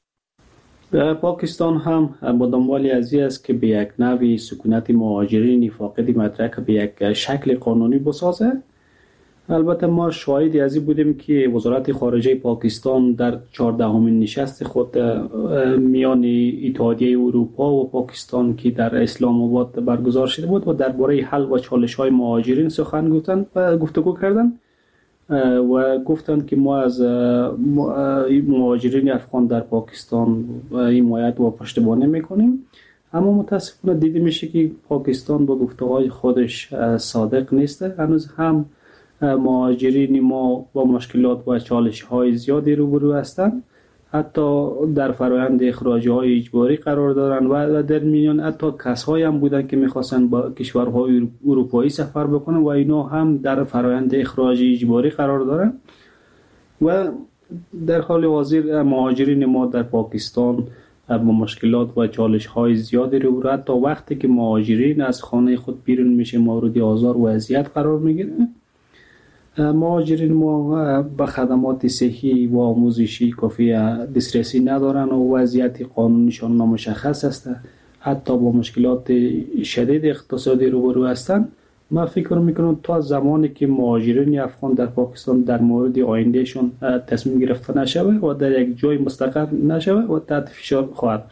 پاکستان هم با دنبال از این است که به یک نوعی سکونت مهاجرین فاقد مدرک به یک شکل قانونی بسازه. البته ما شاهدی از این بودیم که وزارت خارجه پاکستان در 14مین نشست خود میان اتحادیه اروپا و پاکستان که در اسلام آباد برگزار شده بود و درباره حل و چالش‌های مهاجرین سخن گفتند و گفتگو کردند و گفتند که ما از مهاجرین افغان در پاکستان حمایت و پشتیبانی میکنیم. اما متاسفانه دیده میشه که پاکستان با گفته‌های خودش صادق نیست. هنوز هم مهاجرین ما با مشکلات و چالش‌های زیادی روبرو هستند حتی در فرآیند اخراج‌های اجباری قرار دارن و در میان حتی کسایی هم بودن که می‌خواستن با کشورهای اروپایی سفر بکنن و اینا هم در فرآیند اخراج اجباری قرار دارن. و در حال حاضر مهاجرین ما در پاکستان با مشکلات و چالش‌های زیادی رو حتی وقتی که مهاجرین از خانه خود بیرون میشه مورد آزار و اذیت قرار میگیرن. مهاجرین ما به خدمات صحی و آموزشی کافی دسترسی ندارن و وضعیت قانونیشان نامشخص است. حتی با مشکلات شدید اقتصادی روبرو هستند. من فکر میکنم تا زمانی که مهاجرین افغان در پاکستان در مورد آیندهشون تصمیم گرفته نشوه و در یک جای مستقر نشوه و تحت فشار خواهد.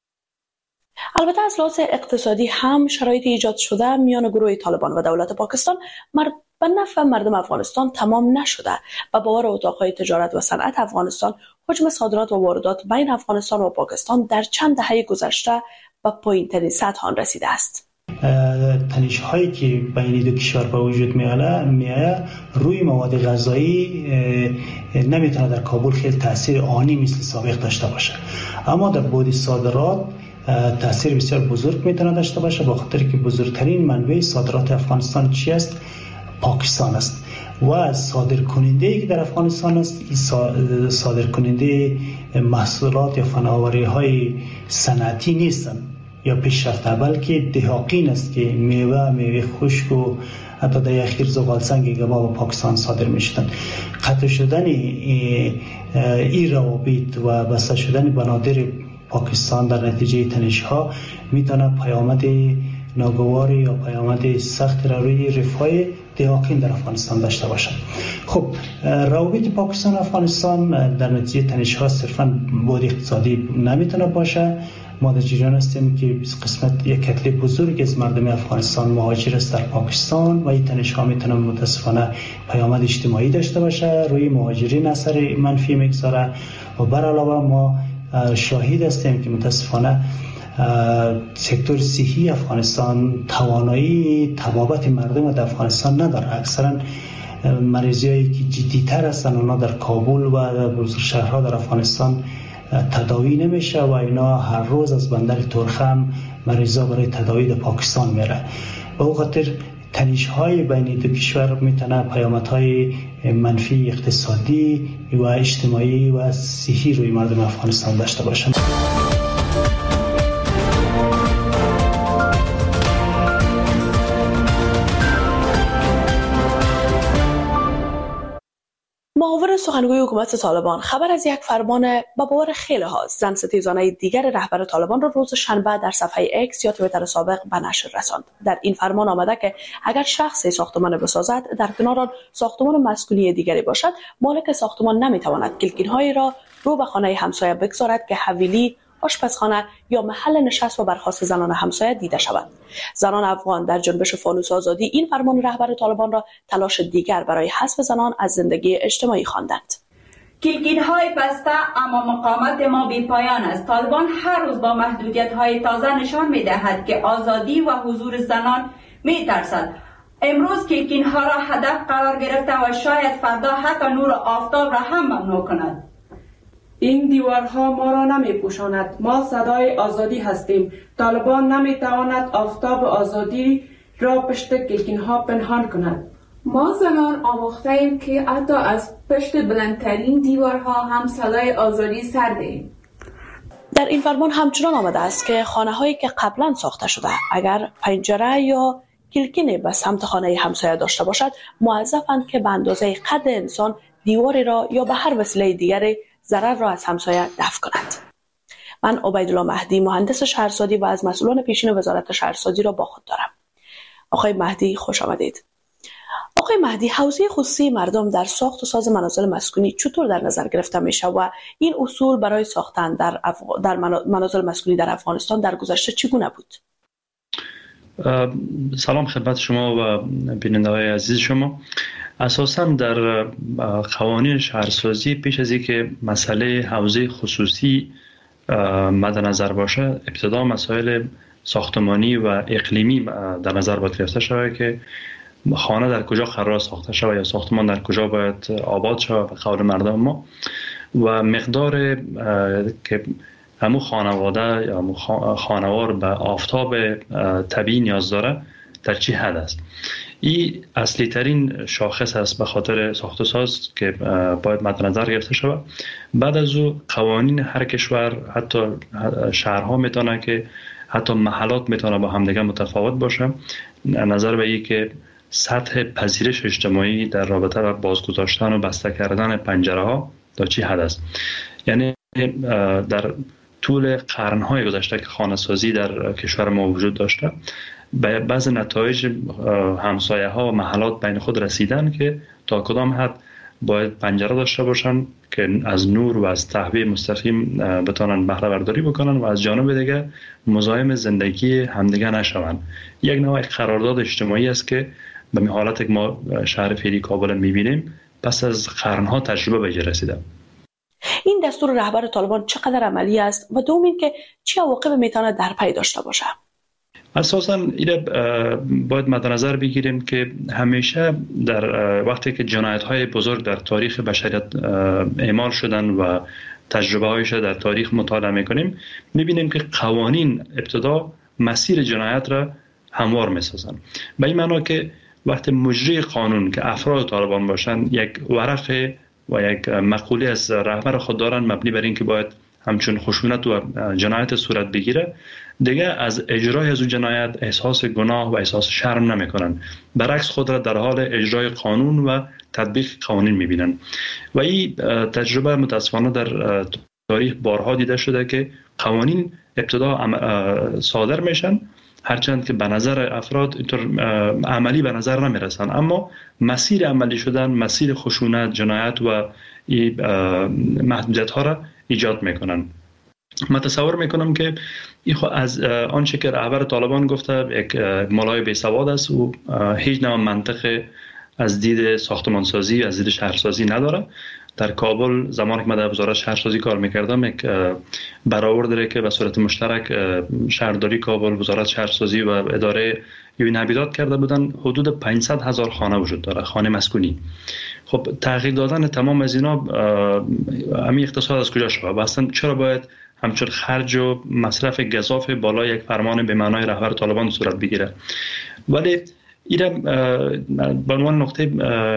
البته از لحاظ اقتصادی هم شرایط ایجاد شده میان گروه طالبان و دولت پاکستان به نفع مردم افغانستان تمام نشده و باور اتاقهای تجارت و صنعت افغانستان حجم صادرات و واردات بین افغانستان و پاکستان در چند دهه گذشته به پایین‌ترین سطح آن رسیده است. تنش هایی که بین دو کشور به وجود میآید روی مواد غذایی نمیتونه در کابل خیلی تاثیر آنی مثل سابق داشته باشه، اما در بعد صادرات تاثیر بسیار بزرگ میتونه داشته باشه، با خاطر که بزرگترین منبع صادرات افغانستان چی است؟ پاکستان است و صادر کننده که در افغانستان است صادر کننده محصولات یا فناوری های صنعتی نیستند یا پیشرفته، بلکه دهاقین است که میوه خشک و حتی در اخیر زغال سنگ کباب پاکستان صادر میشدند. قطع شدن این روابط و بسته شدن بنادر پاکستان در نتیجه تنش ها میتونه پیامد ناگواری یا پیامد سخت روی رفاه دهاقین در افغانستان داشته باشد. خب روابط پاکستان و افغانستان در نتیجه تنش ها صرفا بود اقتصادی نمیتونه باشه. ما در جریان هستیم که قسمت یک کتله بزرگ از مردم افغانستان مهاجر است در پاکستان و این تنش ها میتونه متاسفانه پیامد اجتماعی داشته باشه، روی مهاجرین اثر منفی میگذاره و بر علاوه ما شاهد هستیم که متاسفانه سکتور صحی افغانستان توانایی طبابت مردم در افغانستان نداره. اکثرا مریضایی که جدی‌تر هستن اونا در کابل و در بزرگ شهرها در افغانستان تداوی نمیشه و اینا هر روز از بندر ترخم مریضا برای تداوی در پاکستان میره. به اون خاطر تنش‌های بین دو کشور میتونه پیامدهای منفی اقتصادی و اجتماعی و صحی روی مردم افغانستان داشته باشه. معاون سخنگوی حکومت طالبان خبر از یک فرمان با باور خیلی ها زن ستیزانه دیگر رهبر طالبان را روز شنبه در صفحه اکس یا توییتر سابق به نشر رساند. در این فرمان آمده که اگر شخصی ساختمان بسازد در کنار آن ساختمان مسکونی دیگری باشد، مالک ساختمان نمیتواند کلکین‌هایی را رو به خانه همسایه بگذارد که حویلی، آشپزخانه یا محل نشست و برخاست زنان همسایه دیده شود. زنان افغان در جنبش فانوس آزادی این فرمان رهبر طالبان را تلاش دیگر برای حذف زنان از زندگی اجتماعی خواندند. کلکین‌های بسته اما مقاومت ما بی پایان است. طالبان هر روز با محدودیت‌های تازه نشان می‌دهد که آزادی و حضور زنان می‌ترسد. امروز کلکین‌ها را هدف قرار گرفته و شاید فردا حتی نور آفتاب را هم ممنوع کند. این دیوارها ما را نمی پوشاند. ما صدای آزادی هستیم. طالبان نمی تواند آفتاب آزادی را پشت کلکین‌ها پنهان کند. ما زنان آموخته ایم که حتی از پشت بلندترین دیوارها هم صدای آزادی سر دهیم. در این فرمان همچنان آمده است که خانه‌هایی که قبلا ساخته شده اگر پنجره یا کلکینی به سمت خانه همسایه داشته باشد، موظفند که به اندازه قد انسان دیواری را یا به هر وسیله دیگری ضرر را از همسایه دفع کنند. من عبیدالله مهدی مهندس شهرسازی و از مسئولان پیشین وزارت شهرسازی را با خود دارم. آقای مهدی خوش آمدید. آقای مهدی، حوزه خصوصی مردم در ساخت و ساز منازل مسکونی چطور در نظر گرفته میشه و این اصول برای ساختن در منازل مسکونی در افغانستان در گذشته چگونه بود؟ سلام خدمت شما و بیننده‌های عزیز شما. اساساً در قوانین شهرسازی پیش از اینکه مسئله حوزه خصوصی مد نظر باشه، ابتدا مسائل ساختمانی و اقلیمی در نظر باید گرفته شود که خانه در کجا قرار ساخته شود یا ساختمان در کجا باید آباد شود به قول مردم ما. و مقدار که همون خانواده یا خانوار به آفتاب طبیعی نیاز داره در چی حد است. این اصلی ترین شاخص است به خاطر ساخت و ساز که باید مد نظر گرفته شود. بعد از او قوانین هر کشور، حتی شهرها میتونه که حتی محلات میتونه با همدیگه متفاوت باشه، نظر به این که سطح پذیرش اجتماعی در رابطه با بازگذاشتن و بسته کردن پنجره ها تا چی حد است. یعنی در طول قرنهای گذشته که خانه سازی در کشور ما وجود داشته، به بعض نتایج همسایه ها و محلات بین خود رسیدن که تا کدام حد باید پنجره داشته باشن که از نور و از تهویه مستقیم بتونن بهره برداری بکنن و از جانب دیگه مزاحم زندگی همدیگه نشون. یک نوع قرارداد اجتماعی است که به این حالت که ما شهر فعلی کابل میبینیم پس از قرنها تجربه به رسیده. این دستور رهبر طالبان چقدر عملی است و دوم این که چه عواقب میتونه در پی داشته باشه؟ اساساً این باید مد نظر بگیریم که همیشه در وقتی که جنایت‌های بزرگ در تاریخ بشریت اعمال شدن و تجربه هایش در تاریخ مطالعه میکنیم، میبینیم که قوانین ابتدا مسیر جنایت را هموار میسازن. به این معنا که وقتی مجری قانون که افراد طالبان باشند یک ورق و یک مقوله از رهبر خود دارن مبنی بر این که باید همچون خشونت و جنایت صورت بگیره، دیگه از اجرای از اون جنایت احساس گناه و احساس شرم نمیکنن، برعکس خود را در حال اجرای قانون و تطبیق قوانین میبینن. و این تجربه متاسفانه در تاریخ بارها دیده شده که قوانین ابتدا صادر میشن، هرچند که به نظر افراد اینطور عملی به نظر نمیرسن، اما مسیر عملی شدن، مسیر خشونت، جنایت و محدودیت ها را ایجاد میکنن. من تصور میکنم که این از آنچه که رهبر طالبان گفته یک ملای بیسواد است و هیچ نوع منطق از دید ساختمانسازی، از دید شهرسازی نداره. در کابل زمانی که من در وزارت شهرسازی کار میکردم یک برآورد داره که به صورت مشترک شهرداری کابل، وزارت شهرسازی و اداره یوین حبیدات کرده بودن، حدود 500,000 خانه وجود داره، خانه مسکونی. خب تغییر دادن تمام از اینا همین اقتصاد از کجا شده؟ اصلا چرا باید همچون خرج و مصرف گزاف بالای یک فرمان به معنای رهبر طالبان صورت بگیره؟ ولی این به عنوان نقطه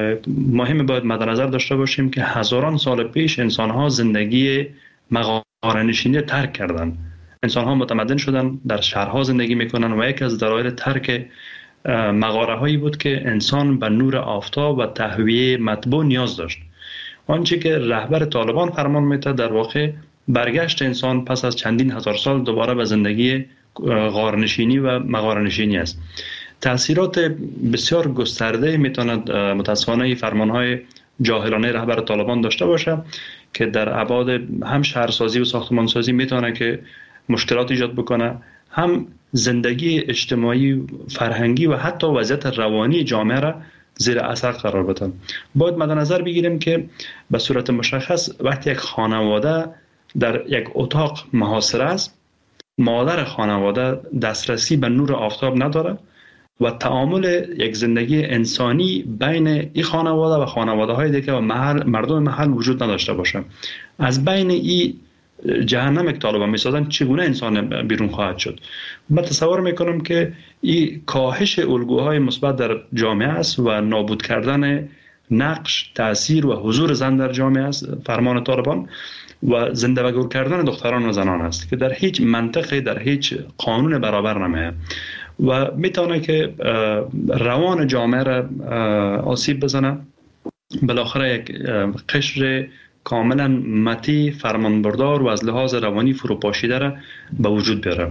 مهم باید مد نظر داشته باشیم که هزاران سال پیش انسان‌ها زندگی مغاره‌نشینی ترک کردن. انسان‌ها متمدن شدن، در شهرها زندگی میکنن و یک از دلایل ترک مغاره‌هایی بود که انسان به نور آفتاب و تهویه مطبوع نیاز داشت. آنچه که رهبر طالبان فرمان میده در واقع برگشت انسان پس از چندین هزار سال دوباره به زندگی غارنشینی و مغاره‌نشینی است. تأثیرات بسیار گسترده میتواند متاسفانه فرمانهای جاهلانه رهبر طالبان داشته باشه که در ابعاد هم شهرسازی و ساختمانسازی میتونه که مشکلات ایجاد بکنه، هم زندگی اجتماعی، فرهنگی و حتی وضعیت روانی جامعه را زیر اثر قرار بدن. باید مد نظر بگیریم که به صورت مشخص وقتی یک خانواده در یک اتاق محاصره است، مادر خانواده دسترسی به نور آفتاب نداره و تعامل یک زندگی انسانی بین این خانواده و خانواده های دیگه و مردم محل وجود نداشته باشه. از بین این جهنم که طالبان میسازن چگونه انسان بیرون خواهد شد؟ من تصور میکنم که این کاهش الگوهای مثبت در جامعه است و نابود کردن نقش، تأثیر و حضور زن در جامعه است فرمان طالبان و زنده و گور کردن دختران و زنان است که در هیچ منطقه، در هیچ قانون برابر نمیه و میتونه که روان جامعه را آسیب بزنه. بالاخره یک قشر کاملا مطیع، فرمانبردار و از لحاظ روانی فروپاشیده را به وجود بیاره.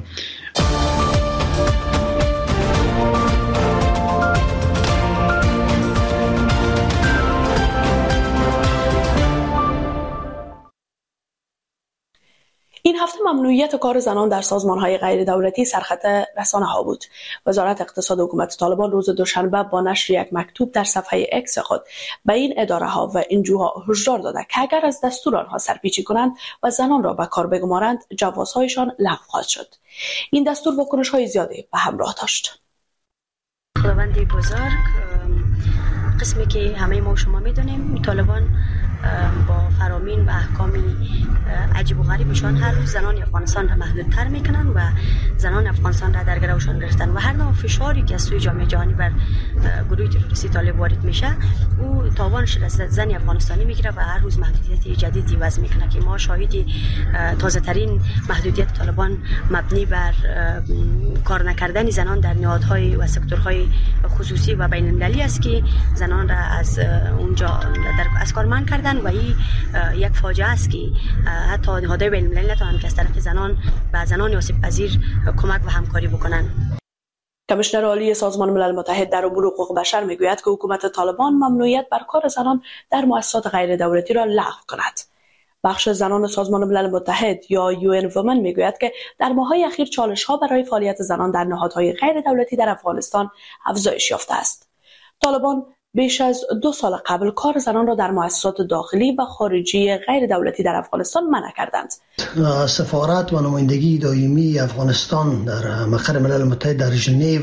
این هفته ممنوعیت کار زنان در سازمان‌های غیر دولتی سرخط رسانه‌ها بود. وزارت اقتصاد حکومت طالبان روز دوشنبه با نشر یک مکتوب در صفحه اکس خود به این اداره‌ها و NGOها هشدار داده که اگر از دستور آنها سرپیچی کنند و زنان را به کار بگمارند، جوازهایشان لغو خواهد شد. این دستور واکنش‌های زیادی به همراه داشت. خداوند بزرگ قسمی که همه ما شما میدونیم طالبان با فرامین و احکامی عجیب و غریبشان هر روز زنان افغانستان را محدودتر میکنن و زنان افغانستان را در گروشان گرفتن و هر نوع فشاری که از سوی جامعه جهانی بر گروه تروریستی طالب وارد میشه او تاوانش را زن افغانستانی میگیره و هر روز محدودیت جدیدی وضع میکنه که ما شاهدی تازه ترین محدودیت طالبان مبنی بر کار نکردن زنان در نهادهای و سکتورهای خصوصی و بین المللی است که زنان را از اونجا از کار منع کردن و این یک فاجعه است که حتی نهادهای بین المللی نتوانند که از طریق زنان به زنان آسیب پذیر کمک و همکاری بکنند. کمیشنر عالی سازمان ملل متحد در امور حقوق بشر میگوید که حکومت طالبان ممنوعیت بر کار زنان در مؤسسات غیر دولتی را لغو کند. بخش زنان سازمان ملل متحد یا UN Women میگوید که در ماه‌های اخیر چالش‌ها برای فعالیت زنان در نهادهای غیر دولتی در افغانستان افزایش یافته است. طالبان بیش از 2 سال قبل کار زنان را در مؤسسات داخلی و خارجی غیر دولتی در افغانستان منع کردند. سفارت و نمایندگی دائمی افغانستان در مقر ملل متحد در ژنو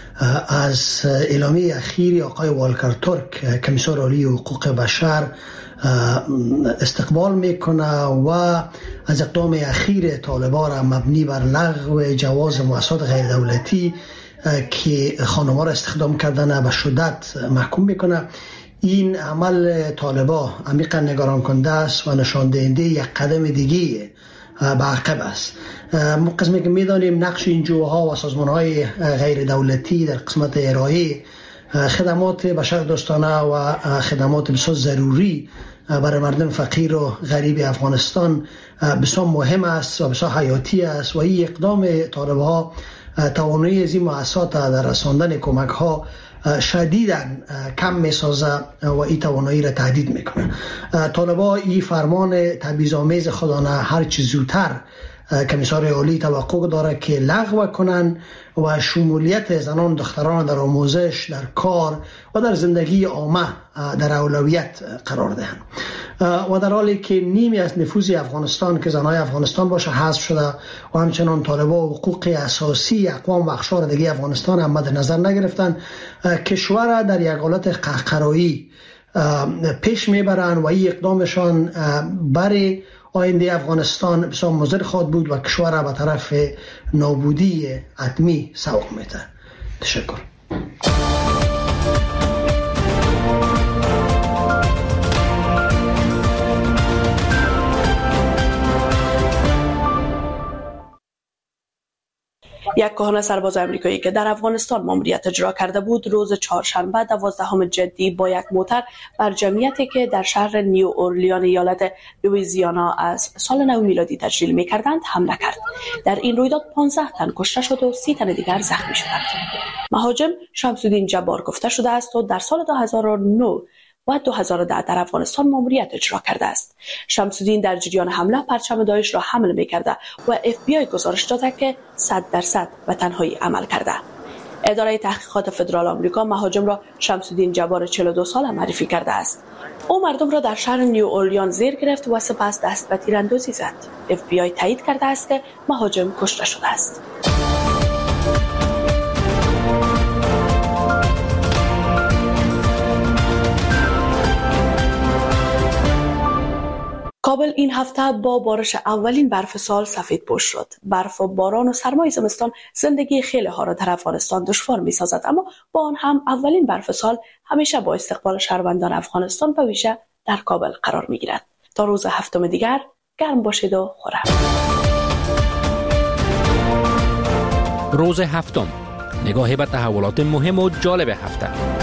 از اعلامیه اخیر آقای والکر ترک کمیسر عالی حقوق بشر استقبال میکنه و از اقدام اخیر طالبان را مبنی بر لغو جواز مؤسسات غیر دولتی که خانم‌ها را استخدام کردن به شدت محکوم میکنه. این عمل طالبان عمیقا نگران کننده است و نشان دهنده یک قدم دیگه به عقب است. قسمی که میدانیم نقش این جوها و سازمان‌های غیر دولتی در قسمت ارائه خدمات بشردوستانه و خدمات بسیار ضروری برای مردم فقیر و غریب افغانستان بسیار مهم است و بسیار حیاتی است و این اقدام طالب‌ها توانایی از این مؤسسات در رساندن کمک ها شدیداً کم میسازه و این توانایی را تهدید میکنه. طالبان این فرمان تبعیض‌آمیز خودانه هر چه زودتر کمیسر عالی توقع داره که لغو کنن و شمولیت زنان و دختران در آموزش، در کار و در زندگی عامه در اولویت قرار دهند. و در حالی که نیمی از نفوذ افغانستان که زنای افغانستان باشه حذف شده و همچنان طالبان حقوق اساسی اقوام و اقشار دیگه افغانستان هم مد نظر نگرفتن، کشور در یک حالت قهقرایی پیش میبرن و این اقدامشان برای آینده افغانستان بسیار مضر خواهد بود و کشور را به طرف نابودی حتمی سوق میده. تشکر. یک کهنه سرباز آمریکایی که در افغانستان ماموریت اجرا کرده بود روز چهارشنبه 12 جدی با یک موتر بر جمعیتی که در شهر نیو اورلیان ایالت لوئیزیانا از سال نو میلادی تجلیل می‌کردند حمله کرد. در این رویداد 15 تن کشته شد و 30 تن دیگر زخمی شدند. مهاجم شمس‌الدین جبار گفته شده است و در سال 2009 و 2010 در افغانستان ماموریت اجرا کرده است. شمس‌الدین در جریان حمله پرچم داعش را حمل می‌کرده و FBI گزارش داده که 100% به تنهایی عمل کرده. اداره تحقیقات فدرال آمریکا مهاجم را شمس‌الدین جبار 42 ساله معرفی کرده است. او مردم را در شهر نیو اورلیان زیر گرفت و سپس دست به تیراندازی زد. FBI تایید کرده است که مهاجم کشته شده است. کابل این هفته با بارش اولین برف سال سفیدپوش شد. برف و باران و سرمای زمستان زندگی خیلی ها را در افغانستان دشوار می سازد، اما با آن هم اولین برف سال همیشه با استقبال شهروندان افغانستان به ویژه در کابل قرار می گیرد. تا روز هفتم دیگر گرم باشید و خورم. روز هفتم، نگاهی به تحولات مهم و جالب هفته.